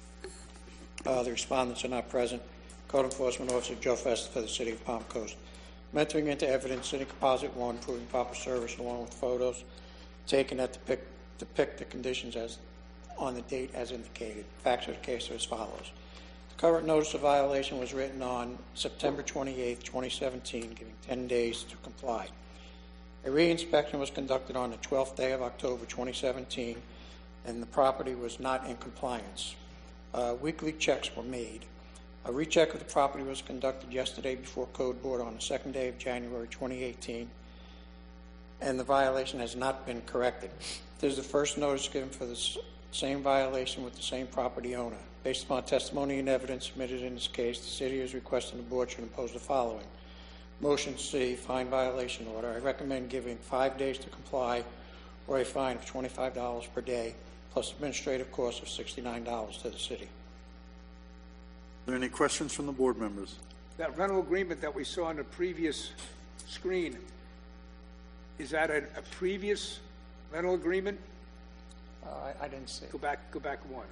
Uh, the respondents are not present. Code Enforcement Officer Joe Festa for the City of Palm Coast. I'm entering into evidence City Composite one, proving proper service along with photos taken that depict, depict the conditions as on the date as indicated. Facts of the case are as follows. The current notice of violation was written on September twenty-eighth, twenty seventeen, giving ten days to comply. A re-inspection was conducted on the twelfth day of October twenty seventeen, and the property was not in compliance. Uh, weekly checks were made. A recheck of the property was conducted yesterday before Code Board on the second day of January twenty eighteen, and the violation has not been corrected. This is the first notice given for the same violation with the same property owner. Based upon testimony and evidence submitted in this case, the City is requesting the Board should impose the following. Motion C, fine violation order. I recommend giving five days to comply or a fine of twenty-five dollars per day plus administrative cost of sixty-nine dollars to the City. Are there any questions from the board members? That rental agreement that we saw on the previous screen, is that a, a previous rental agreement? Uh, I, I didn't see. Go back, go back one.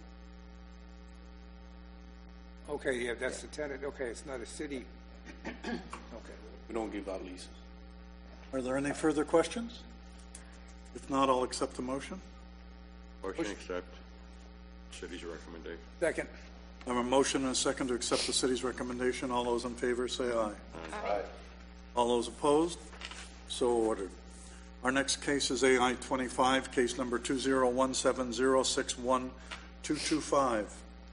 Okay, yeah, that's the tenant. Okay, it's not a city. Okay. We don't give out leases. Are there any further questions? If not, I'll accept the motion. Motion to accept city's recommendation. Second. I have a motion and a second to accept the city's recommendation. All those in favor say aye. Aye. All those opposed? So ordered. Our next case is A I twenty-five, case number two zero one seven zero six one two two five.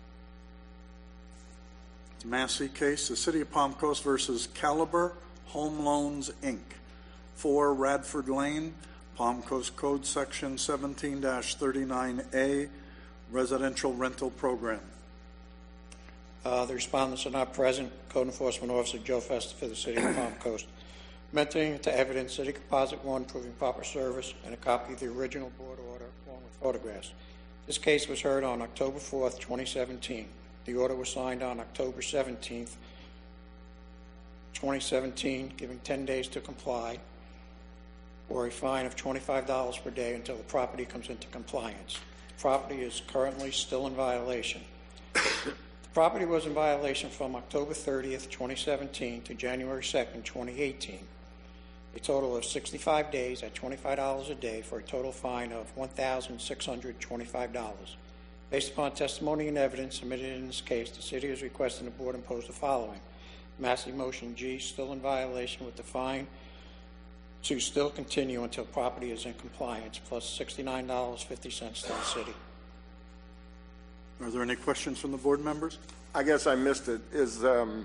It's a Massey case, the City of Palm Coast versus Caliber Home Loans, Incorporated, four Radford Lane, Palm Coast Code Section seventeen thirty-nine A, Residential Rental Program. Uh, the respondents are not present. Code Enforcement Officer Joe Festa for the City of Palm Coast. I'm entering into evidence City Composite one, proving proper service, and a copy of the original board order along with photographs. This case was heard on October fourth, twenty seventeen. The order was signed on October seventeenth, twenty seventeen, giving ten days to comply, or a fine of twenty-five dollars per day until the property comes into compliance. The property is currently still in violation. The property was in violation from October thirtieth, twenty seventeen to January second, twenty eighteen. A total of sixty-five days at twenty-five dollars a day for a total fine of one thousand six hundred twenty-five dollars. Based upon testimony and evidence submitted in this case, the City is requesting the Board impose the following. Massey Motion G, still in violation with the fine to still continue until property is in compliance, plus sixty-nine dollars and fifty cents to the City. Are there any questions from the board members? I guess I missed it. Is um,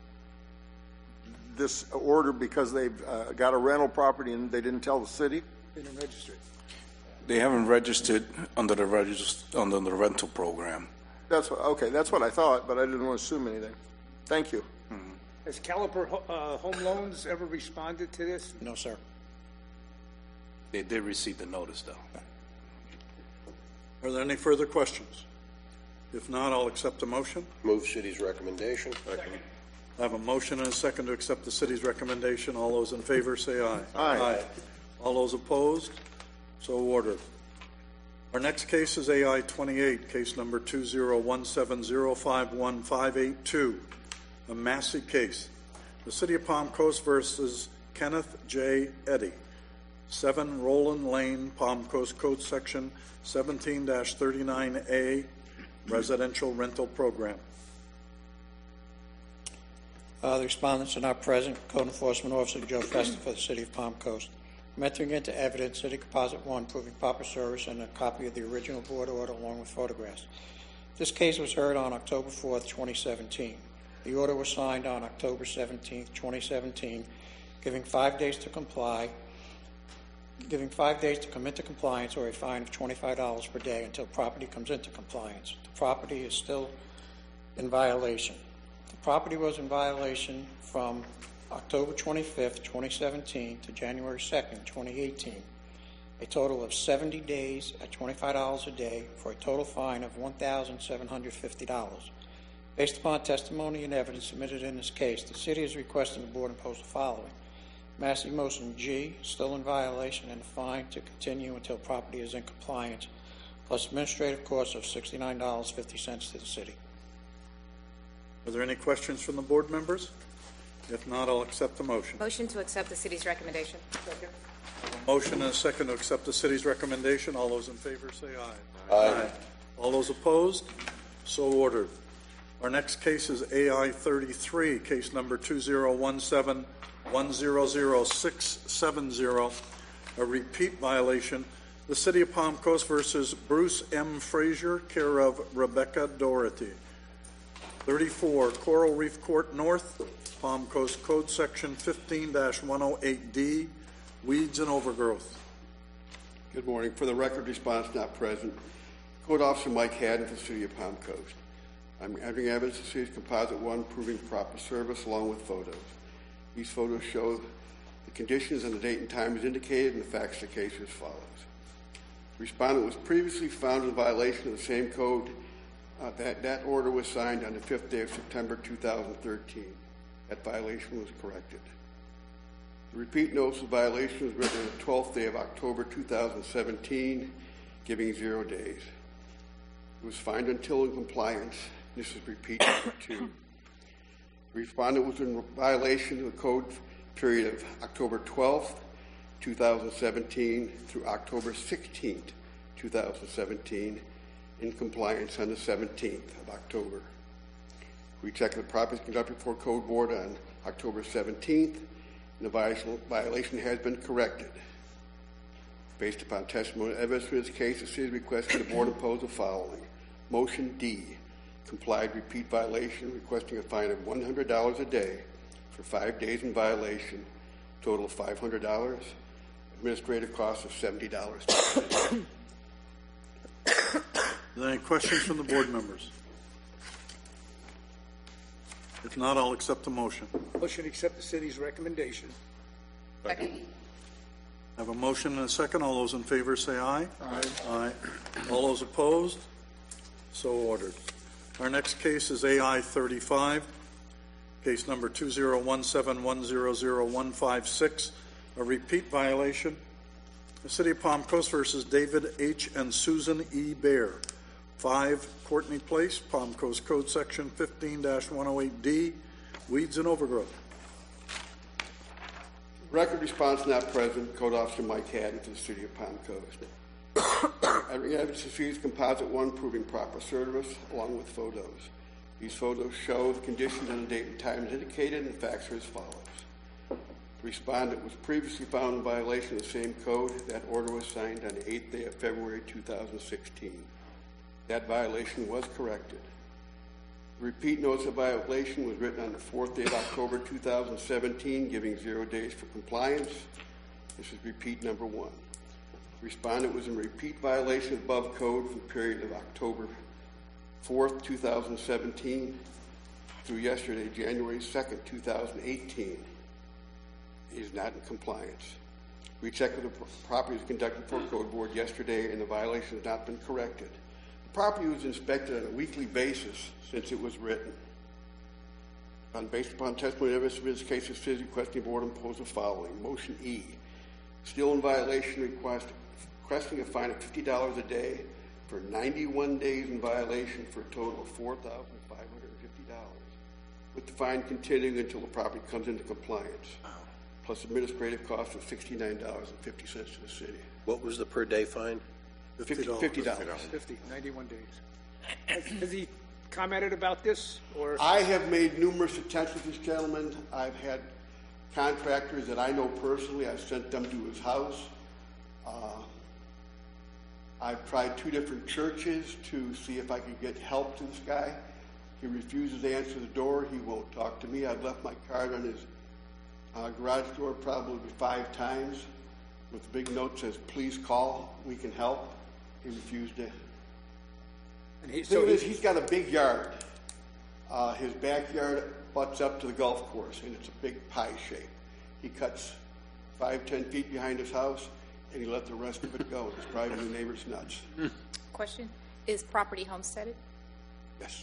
this order because they've uh, got a rental property and they didn't tell the city? They didn't register it. They haven't registered under the regist- under the rental program. That's what, okay. That's what I thought, but I didn't want to assume anything. Thank you. Mm-hmm. Has Caliper uh, Home Loans ever responded to this? No, sir. They did receive the notice, though. Are there any further questions? If not, I'll accept the motion. Move city's recommendation. Second. I have a motion and a second to accept the city's recommendation. All those in favor say aye. Aye. Aye. All those opposed? So ordered. Our next case is A I twenty-eight, case number two zero one seven zero five one five eight two, a Massey case. The City of Palm Coast versus Kenneth J. Eddy, seven Roland Lane, Palm Coast Code Section seventeen thirty-nine A, Residential Rental Program. Uh, the respondents are not present. Code Enforcement Officer Joe Festa for the City of Palm Coast. I'm entering into evidence City Composite one proving proper service and a copy of the original board order along with photographs. This case was heard on October fourth, twenty seventeen. The order was signed on October seventeenth, twenty seventeen, giving five days to comply, giving five days to come into compliance or a fine of twenty-five dollars per day until property comes into compliance. The property is still in violation. The property was in violation from October twenty-fifth, twenty seventeen to January second, twenty eighteen. A total of seventy days at twenty-five dollars a day for a total fine of one thousand seven hundred fifty dollars. Based upon testimony and evidence submitted in this case, the City is requesting the Board impose the following. Massey Motion G, still in violation, and a fine to continue until property is in compliance, plus administrative costs of sixty-nine dollars and fifty cents to the City. Are there any questions from the board members? If not, I'll accept the motion. Motion to accept the city's recommendation. Second. Motion and a second to accept the city's recommendation. All those in favor say aye. Aye. Aye. All those opposed? So ordered. Our next case is A I thirty-three, case number two zero one seven one zero zero six seven zero, a repeat violation. The City of Palm Coast versus Bruce M. Frazier, care of Rebecca Doherty. thirty-four Coral Reef Court North, Palm Coast Code Section fifteen dash one oh eight D, weeds and overgrowth. Good morning. For the record, response not present. Code Officer Mike Haddon for the City of Palm Coast. I'm entering evidence of City's Composite one proving proper service along with photos. These photos show the conditions and the date and time as indicated, and the facts of the case as follows. The respondent was previously found in violation of the same code. Uh, that, that order was signed on the fifth day of September two thousand thirteen. That violation was corrected. The repeat notice of violation was written on the twelfth day of October two thousand seventeen, giving zero days. It was fined until in compliance. This is repeat number two. The respondent was in violation of the code period of October twelfth, two thousand seventeen through October sixteenth, two thousand seventeen, in compliance on the seventeenth of October. We checked the property conducted before Code Board on October seventeenth, and the violation, violation has been corrected. Based upon testimony and evidence in this case, the City is requesting the Board impose the following. Motion D, complied repeat violation, requesting a fine of one hundred dollars a day for five days in violation, total of five hundred dollars, administrative cost of seventy dollars. Are there any questions from the board members? If not, I'll accept the motion. Motion to accept the city's recommendation. Second. I have a motion and a second. All those in favor say aye. Aye. Aye. All those opposed? So ordered. Our next case is A I thirty-five, case number two zero one seven one zero zero one five six, a repeat violation. The City of Palm Coast versus David H. and Susan E. Bear, five Courtney Place, Palm Coast Code Section fifteen dash one oh eight D, weeds and overgrowth. Record response not present. Code Officer Mike Haddon for the City of Palm Coast. Entering evidence of City's Composite one proving proper service along with photos. These photos show the conditions and the date and time as indicated, and the facts are as follows. The respondent was previously found in violation of the same code. That order was signed on the eighth day of February two thousand sixteen. That violation was corrected. The repeat notice of violation was written on the fourth day of October two thousand seventeen, giving zero days for compliance. This is repeat number one. The respondent was in repeat violation of above code for the period of October fourth, two thousand seventeen through yesterday, January second, two thousand eighteen. He is not in compliance. We checked with the property was conducted before Code Board yesterday, and the violation has not been corrected. The property was inspected on a weekly basis since it was written. On based upon testimony and evidence in this case, the City requesting Board impose the following. Motion E, still in violation, request, requesting a fine of fifty dollars a day for ninety-one days in violation for a total of four thousand five hundred fifty dollars, with the fine continuing until the property comes into compliance, plus administrative cost of sixty-nine dollars and fifty cents to the City. What was the per day fine? fifty dollars. fifty dollars. fifty, ninety-one days. Has, has he commented about this, or? I have made numerous attempts with this gentleman. I've had contractors that I know personally. I've sent them to his house. Uh, I've tried two different churches to see if I could get help to this guy. He refuses to answer the door. He won't talk to me. I've left my card on his uh, garage door probably five times with a big note that says, please call, we can help. He refused to. And he, The so thing is, he, he's got a big yard. Uh, his backyard butts up to the golf course, and it's a big pie shape. He cuts five, ten feet behind his house, and he let the rest of it go. It's driving the neighbors nuts. Question, is property homesteaded? Yes.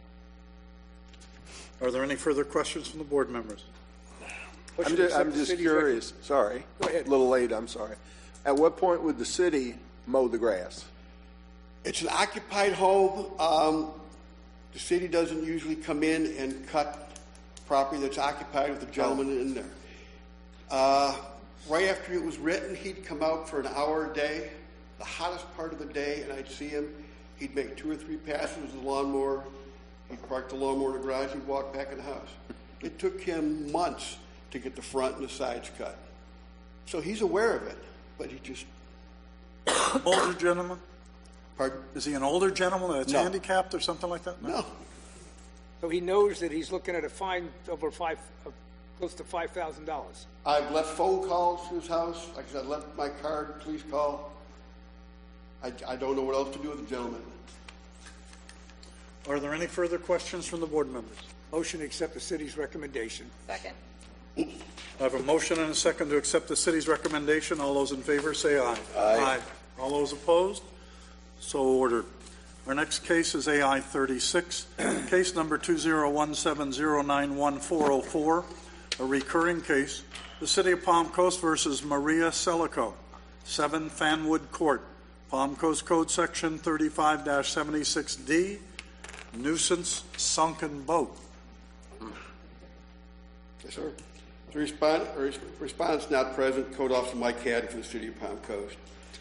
Are there any further questions from the board members? I'm just, I'm just curious, sorry. Go ahead. A little late, I'm sorry. At what point would the city mow the grass? It's an occupied home. Um, the city doesn't usually come in and cut property that's occupied with a gentleman in there. Uh, right after it was written, he'd come out for an hour a day, the hottest part of the day, and I'd see him. He'd make two or three passes with the lawnmower. He'd park the lawnmower in the garage. He'd walk back in the house. It took him months to get the front and the sides cut. So he's aware of it, but he just... Older gentleman? Pardon? Is he an older gentleman that's No. handicapped or something like that? No. So he knows that he's looking at a fine over five, uh, close to five thousand dollars. I've left phone calls to his house. Like I said, I left my card, please call. I, I don't know what else to do with the gentleman. Are there any further questions from the board members? Motion to accept the city's recommendation. Second. I have a motion and a second to accept the city's recommendation. All those in favor say aye. Aye. All those opposed? So ordered. Our next case is A I thirty-six, case number two zero one seven zero nine one four zero four, a recurring case, the City of Palm Coast versus Maria Celico, seven Fanwood Court, Palm Coast Code Section thirty-five seventy-six D, nuisance sunken boat. Yes, sir. The respond, or respondent's not present. Code Officer Mike Haddon for the City of Palm Coast.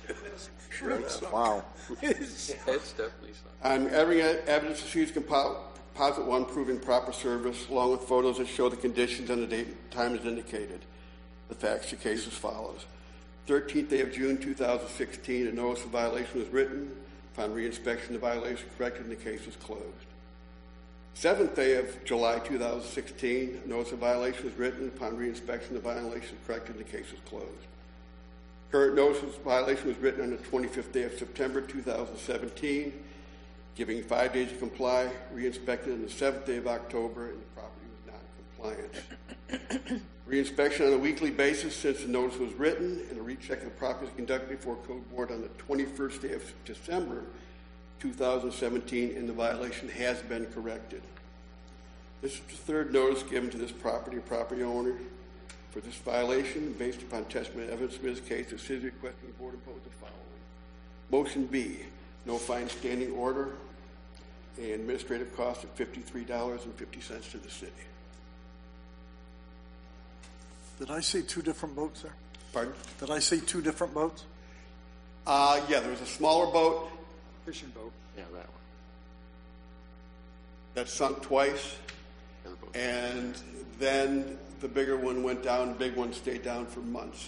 Wow. It's definitely something. I'm entering evidence to seize composite one proving proper service, along with photos that show the conditions and the date and time as indicated. The facts of the case as follows. thirteenth day of June two thousand sixteen, a notice of violation was written. Upon reinspection, the violation corrected and the case was closed. seventh day of July two thousand sixteen, a notice of violation was written. Upon reinspection, the violation was corrected and the case was closed. Current notice of violation was written on the twenty-fifth day of September two thousand seventeen, giving five days to comply, re-inspected on the seventh day of October, and the property was not in compliance. Re-inspection on a weekly basis since the notice was written, and a recheck of the property was conducted before Code Board on the twenty-first day of December two thousand seventeen, and the violation has been corrected. This is the third notice given to this property or property owner. For this violation, based upon testimony and evidence in this case, the city is requesting the board impose the following. Motion B, no fine standing order and administrative cost of fifty-three dollars and fifty cents to the city. Did I see two different boats there? Pardon? Did I see two different boats? Uh, yeah, there was a smaller boat Fishing boat. Yeah, that one. that sunk twice, and then the bigger one went down, the big one stayed down for months.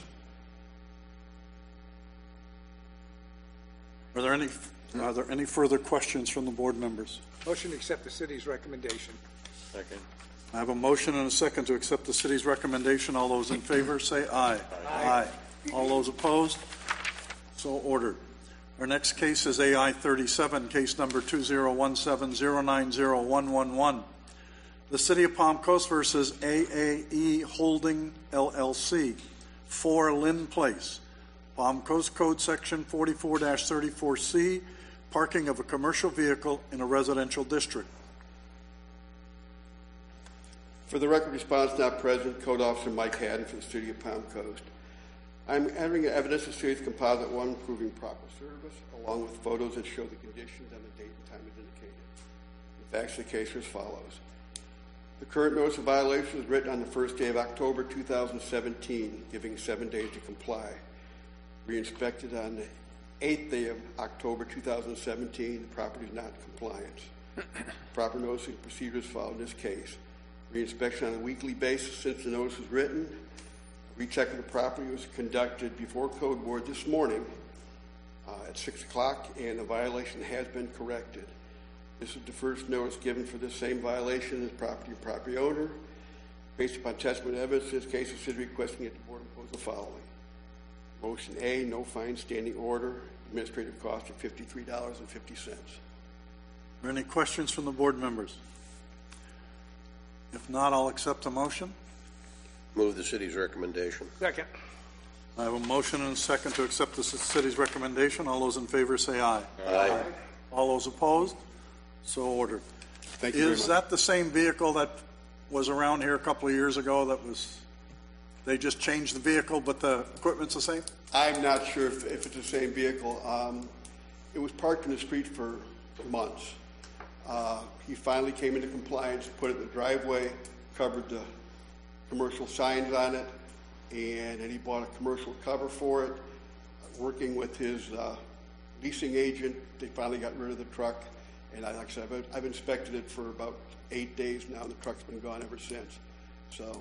Are there any, are there any further questions from the board members? Motion to accept the city's recommendation. Second. I have a motion and a second to accept the city's recommendation. All those in favor say aye. Aye. All those opposed? So ordered. Our next case is A I thirty-seven, case number two zero one seven zero nine zero one one one. The City of Palm Coast versus A A E Holding L L C, four Lynn Place, Palm Coast Code Section forty-four thirty-four C, parking of a commercial vehicle in a residential district. For the record, response not present. Code Officer Mike Haddon for the City of Palm Coast. I'm entering evidence of series composite one proving proper service, along with photos that show the conditions and the date and time as indicated. The facts of the case are as follows. The current notice of violation was written on the first day of October two thousand seventeen, giving seven days to comply. Re-inspected on the eighth day of October two thousand seventeen, the property is not in compliance. Proper noticing procedures followed in this case. Reinspection on a weekly basis since the notice was written. A recheck of the property was conducted before Code Board this morning uh, at six o'clock, and the violation has been corrected. This is the first notice given for this same violation as property and property owner. Based upon testimony and evidence, in this case, the city requesting that the board impose the following. Motion A, no fine standing order, administrative cost of fifty-three dollars and fifty cents. Are there any questions from the board members? If not, I'll accept a motion. Move the city's recommendation. Second. I have a motion and a second to accept the city's recommendation. All those in favor say aye. Aye. All those opposed? So ordered. Thank you very Is much. that the same vehicle that was around here a couple of years ago that was, they just changed the vehicle, but the equipment's the same? I'm not sure if, if it's the same vehicle. Um, it was parked in the street for months. Uh, he finally came into compliance, put it in the driveway, covered the commercial signs on it, and then he bought a commercial cover for it. Working with his uh, leasing agent, they finally got rid of the truck. And I, like I said, I've, I've inspected it for about eight days now, and the truck's been gone ever since. So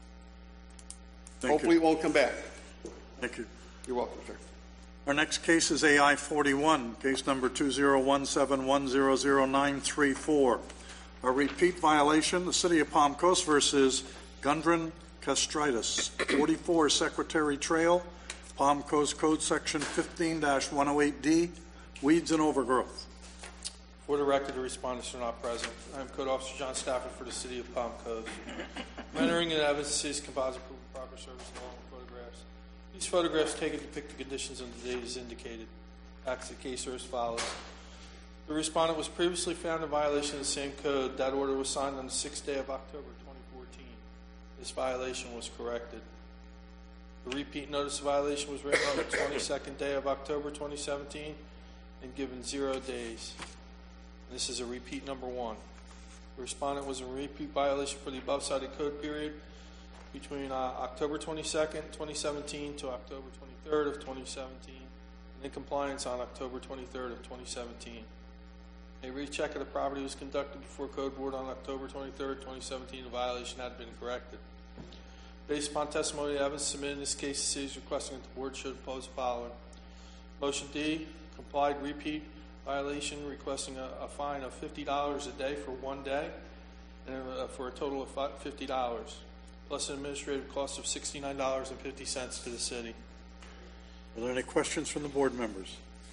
Thank hopefully you. it won't come back. Thank you. You're welcome, sir. Our next case is A I forty-one, case number two zero one seven one zero zero nine three four. A repeat violation, the City of Palm Coast versus Gundren Castritis, forty-four Secretary Trail, Palm Coast Code Section fifteen dash one oh eight D, weeds and overgrowth. For the record, the respondents are not present. I am Code Officer John Stafford for the City of Palm Coast. I'm entering in evidence the city's composite proof of proper service along with photographs. These photographs taken depict the conditions on the date as indicated. Facts of the case are as follows. The respondent was previously found in violation of the same code. That order was signed on the sixth day of October twenty fourteen. This violation was corrected. The repeat notice of violation was written on the twenty-second day of October twenty seventeen and given zero days. This is a repeat number one. The respondent was in repeat violation for the above cited code period between uh, October twenty-second, twenty seventeen to October twenty-third of twenty seventeen, and in compliance on October twenty-third of twenty seventeen. A recheck of the property was conducted before Code Board on October twenty-third, twenty seventeen. The violation had been corrected. Based upon testimony and evidence submitted in this case, the city is requesting that the board should oppose the following. Motion D, complied repeat violation, requesting a, a fine of fifty dollars a day for one day, and uh, for a total of fifty dollars, plus an administrative cost of sixty-nine dollars and fifty cents to the city. Are there any questions from the board members?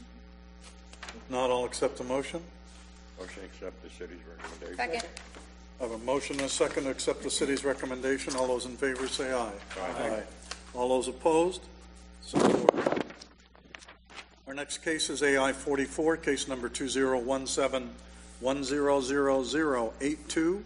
If not, I'll accept the motion. Motion to accept the city's recommendation. Second. I have a motion and a second to accept the city's recommendation. All those in favor say aye. Aye. All those opposed? So ordered. Our next case is A I forty-four, case number two zero one seven one zero zero zero eight two.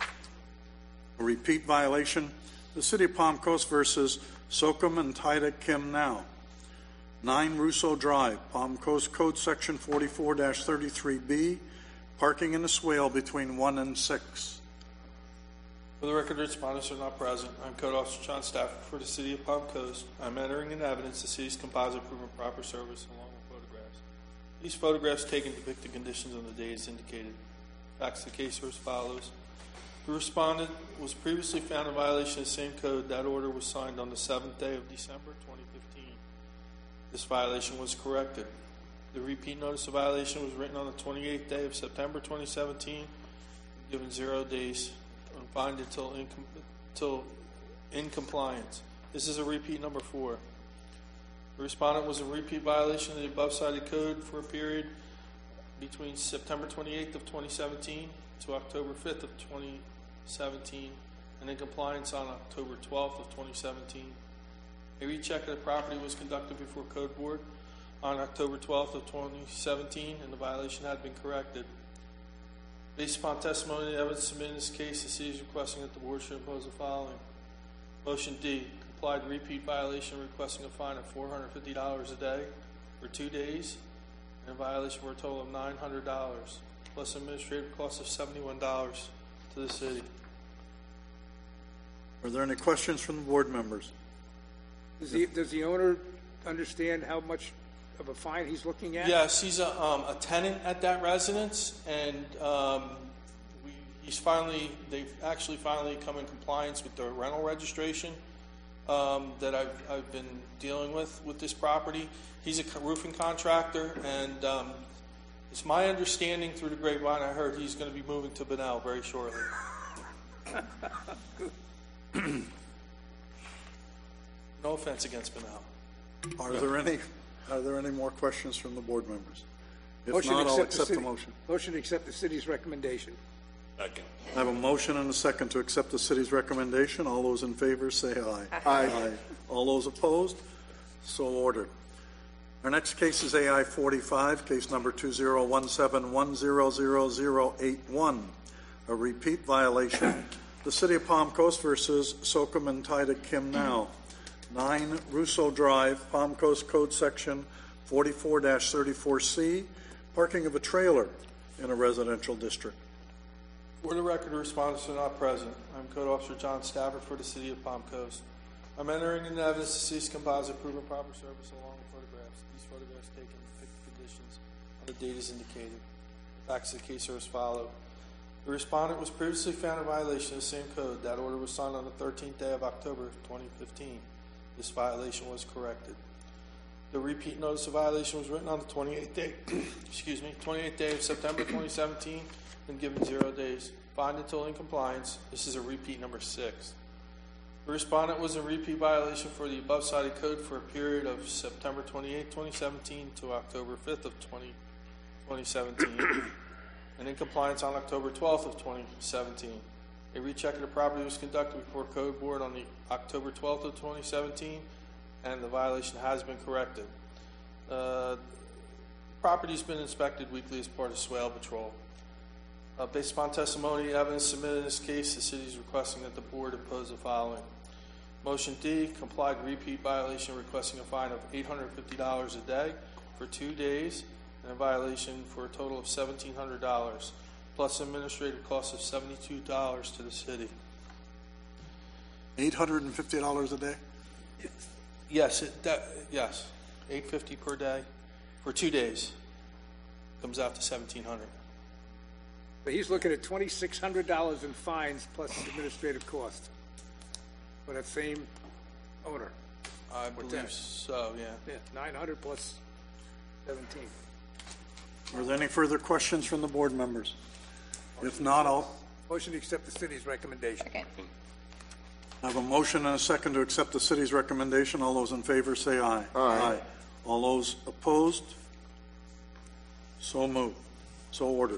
A repeat violation, the City of Palm Coast versus Sokum and Taida Kim Now. nine Russo Drive, Palm Coast Code Section forty-four dash thirty-three B, parking in the swale between one and six. For the record, the respondents are not present. I'm Code Officer John Stafford for the City of Palm Coast. I'm entering in evidence the city's composite proof of proper service along with photographs. These photographs taken depict the conditions on the day as indicated. Facts of the case are as follows. The respondent was previously found in violation of the same code. That order was signed on the seventh day of December twenty fifteen. This violation was corrected. The repeat notice of violation was written on the twenty-eighth day of September twenty seventeen, given zero days and fined until in, until in compliance. This is a repeat number four. The respondent was in repeat violation of the above cited code for a period between September twenty-eighth of twenty seventeen to October fifth of twenty seventeen, and in compliance on October twelfth of twenty seventeen. A recheck of the property was conducted before Code Board on October twelfth of twenty seventeen, and the violation had been corrected. Based upon testimony and evidence submitted in this case, the city is requesting that the board should impose the following. Motion D, complied repeat violation, requesting a fine of four hundred fifty dollars a day for two days, and a violation for a total of nine hundred dollars, plus administrative cost of seventy-one dollars to the city. Are there any questions from the board members? Does the, does the owner understand how much of a fine he's looking at? Yes, he's a, um, a tenant at that residence, and um, we, he's finally, they've actually finally come in compliance with the rental registration um, that I've, I've been dealing with with this property. He's a roofing contractor, and um, it's my understanding through the grapevine, I heard he's going to be moving to Bunnell very shortly. No offense against Bunnell. Are there any, are there any more questions from the board members? If Motion to not, I'll the accept the city- motion. Motion to accept the city's recommendation. Second. I have a motion and a second to accept the city's recommendation. All those in favor say aye. Aye. All those opposed? So ordered. Our next case is A I forty-five, case number two zero one seven one zero zero zero eight one, a repeat violation. The City of Palm Coast versus Sokum and Tida Kim Now, nine Russo Drive, Palm Coast Code Section forty-four dash thirty-four C, parking of a trailer in a residential district. For the record, the respondents are not present. I'm Code Officer John Stafford for the City of Palm Coast. I'm entering into evidence the city's composite proven proper service along with photographs. These photographs taken depict the conditions on the date as indicated. The facts of the case are as follows. The respondent was previously found in violation of the same code. That order was signed on the thirteenth day of October twenty fifteen. This violation was corrected. The repeat notice of violation was written on the twenty-eighth day, excuse me, twenty-eighth day of September twenty seventeen and given zero days. Fined until in compliance. This is a repeat number six. The respondent was in repeat violation for the above cited code for a period of September twenty-eighth, twenty seventeen to October fifth of twenty seventeen and in compliance on October twelfth of twenty seventeen. A recheck of the property was conducted before Code Board on the October twelfth of twenty seventeen, and the violation has been corrected. Uh, the property's been inspected weekly as part of swale patrol. Uh, based upon testimony and evidence submitted in this case, the city is requesting that the board impose the following. Motion D, complied repeat violation requesting a fine of eight hundred fifty dollars a day for two days and a violation for a total of seventeen hundred dollars, plus administrative costs of seventy-two dollars to the city. eight hundred fifty dollars a day? Yes, it, that, yes, eight hundred fifty dollars per day for two days. Comes out to seventeen hundred dollars. But he's looking at twenty-six hundred dollars in fines plus administrative costs for that same owner. I What's believe that? so, yeah. Yeah, nine hundred plus seventeen. Are there any further questions from the board members? If not, I'll Motion to accept the city's recommendation. Second. I have a motion and a second to accept the city's recommendation. All those in favor say aye. Aye. All those opposed? So moved. So ordered.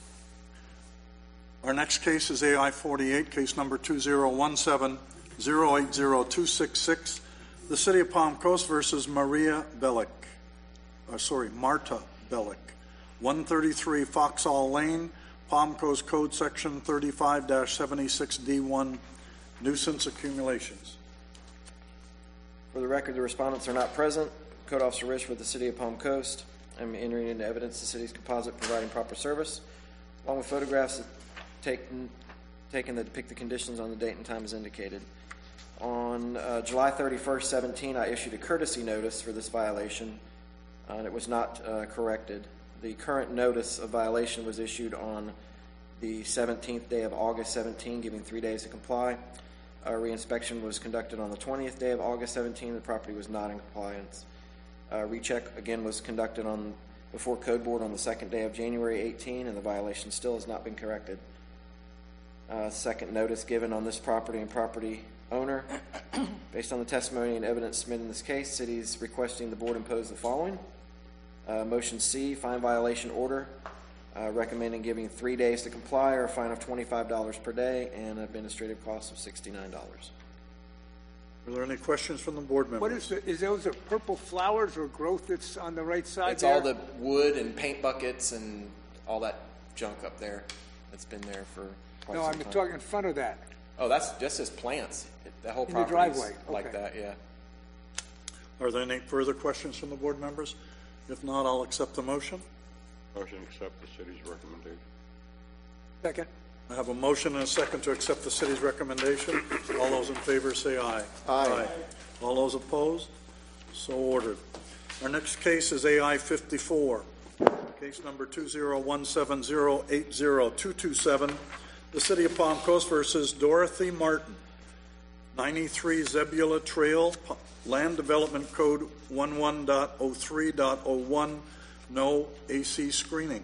Our next case is A I forty-eight, case number two zero one seven zero eight zero two six six, the City of Palm Coast versus Maria Bellick, uh, sorry, Marta Bellick, one thirty-three Foxall Lane, Palm Coast Code Section thirty-five dash seventy-six D one, nuisance accumulations. For the record, the respondents are not present. Code Officer Rich with the City of Palm Coast. I'm entering into evidence the city's composite providing proper service, along with photographs taken, taken that depict the conditions on the date and time as indicated. On uh, July thirty-first, seventeen, I issued a courtesy notice for this violation, uh, and it was not uh, corrected. The current notice of violation was issued on the seventeenth day of August seventeen, giving three days to comply. A reinspection was conducted on the twentieth day of August seventeen. The property was not in compliance. A recheck again was conducted on before Code Board on the second day of January eighteen, and the violation still has not been corrected. Uh, second notice given on this property and property owner. Based on the testimony and evidence submitted in this case, city is requesting the board impose the following. Uh, motion C, fine violation order, uh, recommending giving three days to comply or a fine of twenty-five dollars per day and administrative costs of sixty-nine dollars. Are there any questions from the board members? What is the, is those are purple flowers or growth that's on the right side It's there? all the wood and paint buckets and all that junk up there that's been there for quite No, some I'm time. talking in front of that. Oh, that's just as plants. It, that whole In the property is driveway, like okay. that, yeah. Are there any further questions from the board members? If not, I'll accept the motion. Motion to accept the city's recommendation. Second. I have a motion and a second to accept the city's recommendation. All those in favor say aye. Aye. All those opposed? So ordered. Our next case is A I fifty-four, case number two zero one seven zero eight zero two two seven, the City of Palm Coast versus Dorothy Martin, ninety-three Zebula Trail, Land Development Code eleven point oh three point oh one, no A C screening.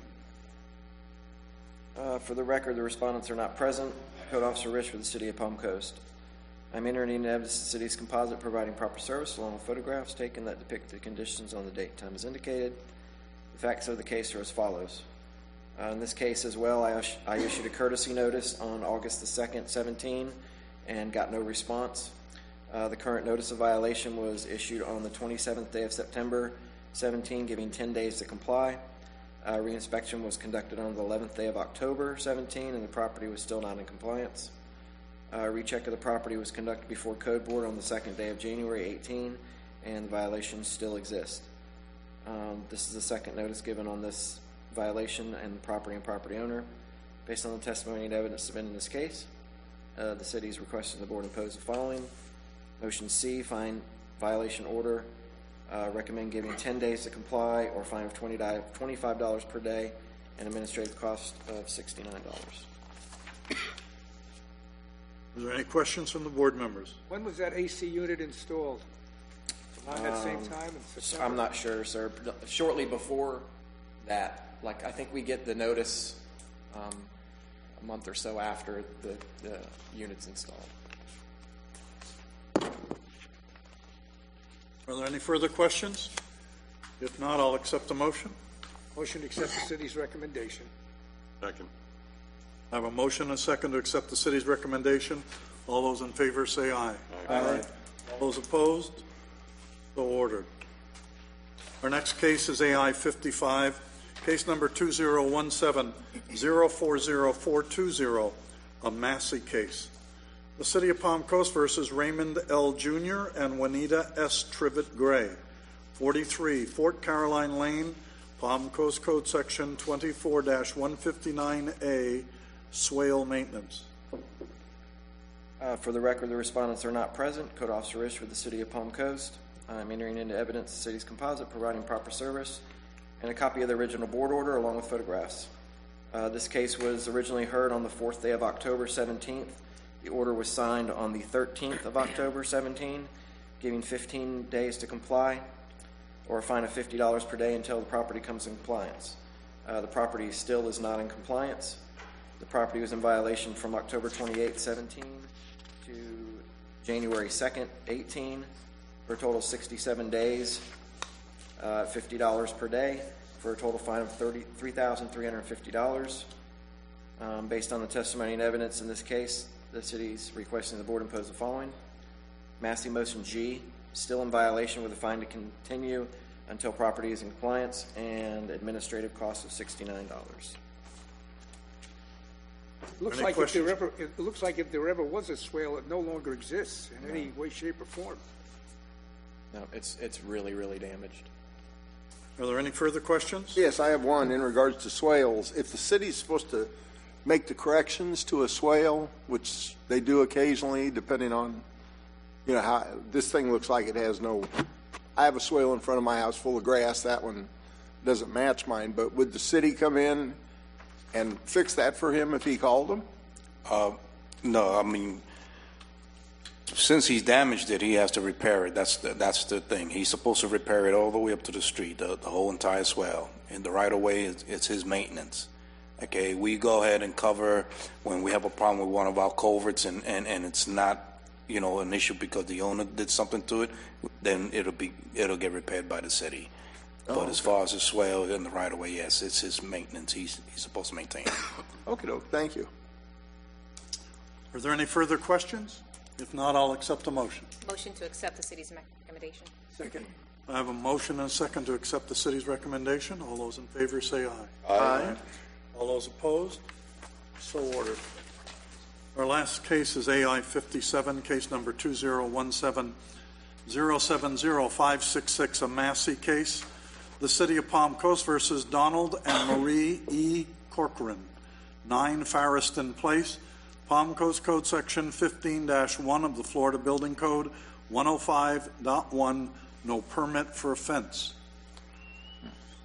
Uh, For the record, the respondents are not present. Code Officer Rich for the City of Palm Coast. I'm entering into evidence the city's composite providing proper service along with photographs taken that depict the conditions on the date and time as indicated. The facts of the case are as follows. Uh, in this case as well, I, I issued a courtesy notice on August the second, seventeen, and got no response. Uh, the current notice of violation was issued on the twenty-seventh day of September, seventeen, giving ten days to comply. Uh, reinspection was conducted on the eleventh day of October, seventeen, and the property was still not in compliance. Uh, recheck of the property was conducted before Code Board on the second day of January, eighteen, and the violations still exist. Um, this is the second notice given on this violation and the property and property owner. Based on the testimony and evidence submitted in this case, uh, the city is requesting the board impose the following. Motion C, fine violation order. Uh, recommend giving ten days to comply or fine of twenty-five dollars per day and administrative cost of sixty-nine dollars. Is there any questions from the board members? When was that A C unit installed? Around that same Um, time in September? I'm not sure, sir. Shortly before that, like, I think we get the notice um, a month or so after the, the unit's installed. Are there any further questions? If not, I'll accept the motion. Motion to accept the city's recommendation. Second. I have a motion and a second to accept the city's recommendation. All those in favor say aye. Aye. Aye. All those opposed? So ordered. Our next case is A I fifty-five, case number two zero one seven zero four zero four two zero, a Massey case. The City of Palm Coast versus Raymond L. Junior and Juanita S. Trivett Gray, forty-three Fort Caroline Lane, Palm Coast Code Section twenty-four dash one fifty-nine A, swale maintenance. Uh, for the record, the respondents are not present. Code Officer Rich for the City of Palm Coast. I'm entering into evidence the city's composite providing proper service and a copy of the original board order along with photographs. Uh, this case was originally heard on the fourth day of October, seventeenth. The order was signed on the thirteenth of October, seventeen, giving fifteen days to comply or a fine of fifty dollars per day until the property comes in compliance. Uh, the property still is not in compliance. The property was in violation from October twenty-eighth, seventeen to January second, eighteen, for a total of sixty-seven days, uh, fifty dollars per day, for a total fine of thirty-three thousand three hundred fifty dollars. Um, based on the testimony and evidence in this case, the city is requesting the board impose the following. Massey Motion G, still in violation with a fine to continue until property is in compliance and administrative cost of sixty-nine dollars. It looks Any like if questions? there ever, it looks like if there ever was a swale, it no longer exists in any way, shape, or form. No, it's it's really, really damaged. Are there any further questions? Yes, I have one in regards to swales. If the city's supposed to make the corrections to a swale, which they do occasionally, depending on, you know, how this thing looks like it has no. I have a swale in front of my house full of grass. That one doesn't match mine. But would the city come in and fix that for him if he called them? Uh, no, I mean, since he's damaged it, he has to repair it. That's the, that's the thing. He's supposed to repair it all the way up to the street, the, the whole entire swell. And the right of way is it's his maintenance. Okay, we go ahead and cover when we have a problem with one of our culverts and, and, and it's not, you know, an issue because the owner did something to it, then it'll be it'll get repaired by the city. Oh, but okay. as far as the swell and the right of way, yes, it's his maintenance. He's he's supposed to maintain it. Okay, thank you. Are there any further questions? If not, I'll accept a motion. Motion to accept the city's recommendation. Second. I have a motion and a second to accept the city's recommendation. All those in favor say aye. Aye. All those opposed? So ordered. Our last case is A I fifty-seven, case number two zero one seven zero seven zero five six six, a Massey case. The City of Palm Coast versus Donald and Marie E. Corcoran, nine Farriston Place, Palm Coast Code Section fifteen dash one of the Florida Building Code one oh five point one, no permit for a fence.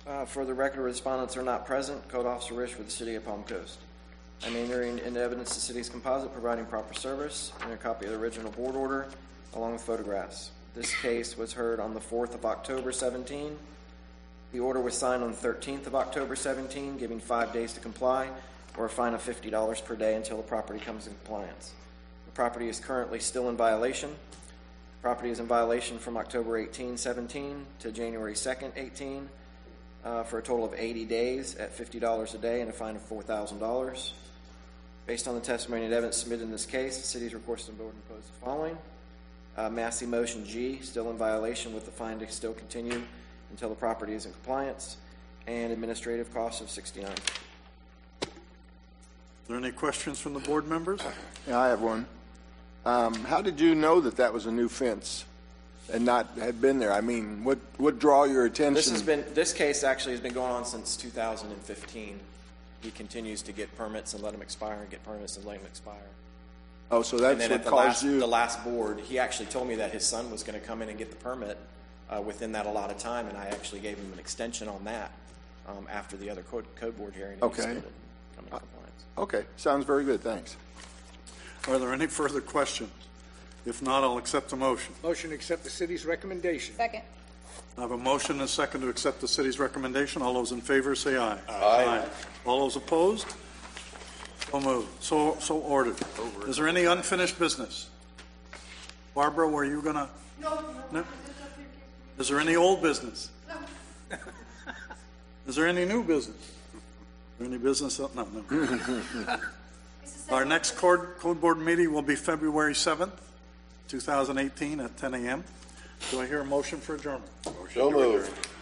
Uh, For the record, respondents are not present. Code Officer Rich for the City of Palm Coast. I'm entering into evidence the city's composite providing proper service and a copy of the original board order along with photographs. This case was heard on the fourth of October seventeen. The order was signed on the thirteenth of October seventeen, giving five days to comply or a fine of fifty dollars per day until the property comes in compliance. The property is currently still in violation. The property is in violation from October eighteenth, seventeen to January second, eighteen, uh, for a total of eighty days at fifty dollars a day and a fine of four thousand dollars. Based on the testimony and evidence submitted in this case, the city's requesting the board impose the following. Uh, Massey Motion G, still in violation with the fine to still continue until the property is in compliance, and administrative costs of sixty-nine dollars. Are there any questions from the board members? Yeah, I have one. Um, how did you know that that was a new fence and not had been there? I mean, what what draw your attention? This has been this case actually has been going on since two thousand fifteen. He continues to get permits and let them expire, and get permits and let them expire. Oh, so that's and then what at the caused last, you. the last board, he actually told me that his son was going to come in and get the permit uh, within that allotted time, and I actually gave him an extension on that um, after the other code, code board hearing. And Okay. he still didn't come in compliance. Okay, sounds very good. Thanks. Are there any further questions? If not, I'll accept the motion. Motion to accept the city's recommendation. Second. I have a motion and a second to accept the city's recommendation. All those in favor say aye. Aye. All those opposed? So moved. So, so ordered. Is there any unfinished business? Barbara, were you gonna? No. No? Is there any old business? No. Is there any new business? Is there any business? No, no. Our next code, code board meeting will be February seventh, two thousand eighteen at ten a.m. Do I hear a motion for adjournment? So moved.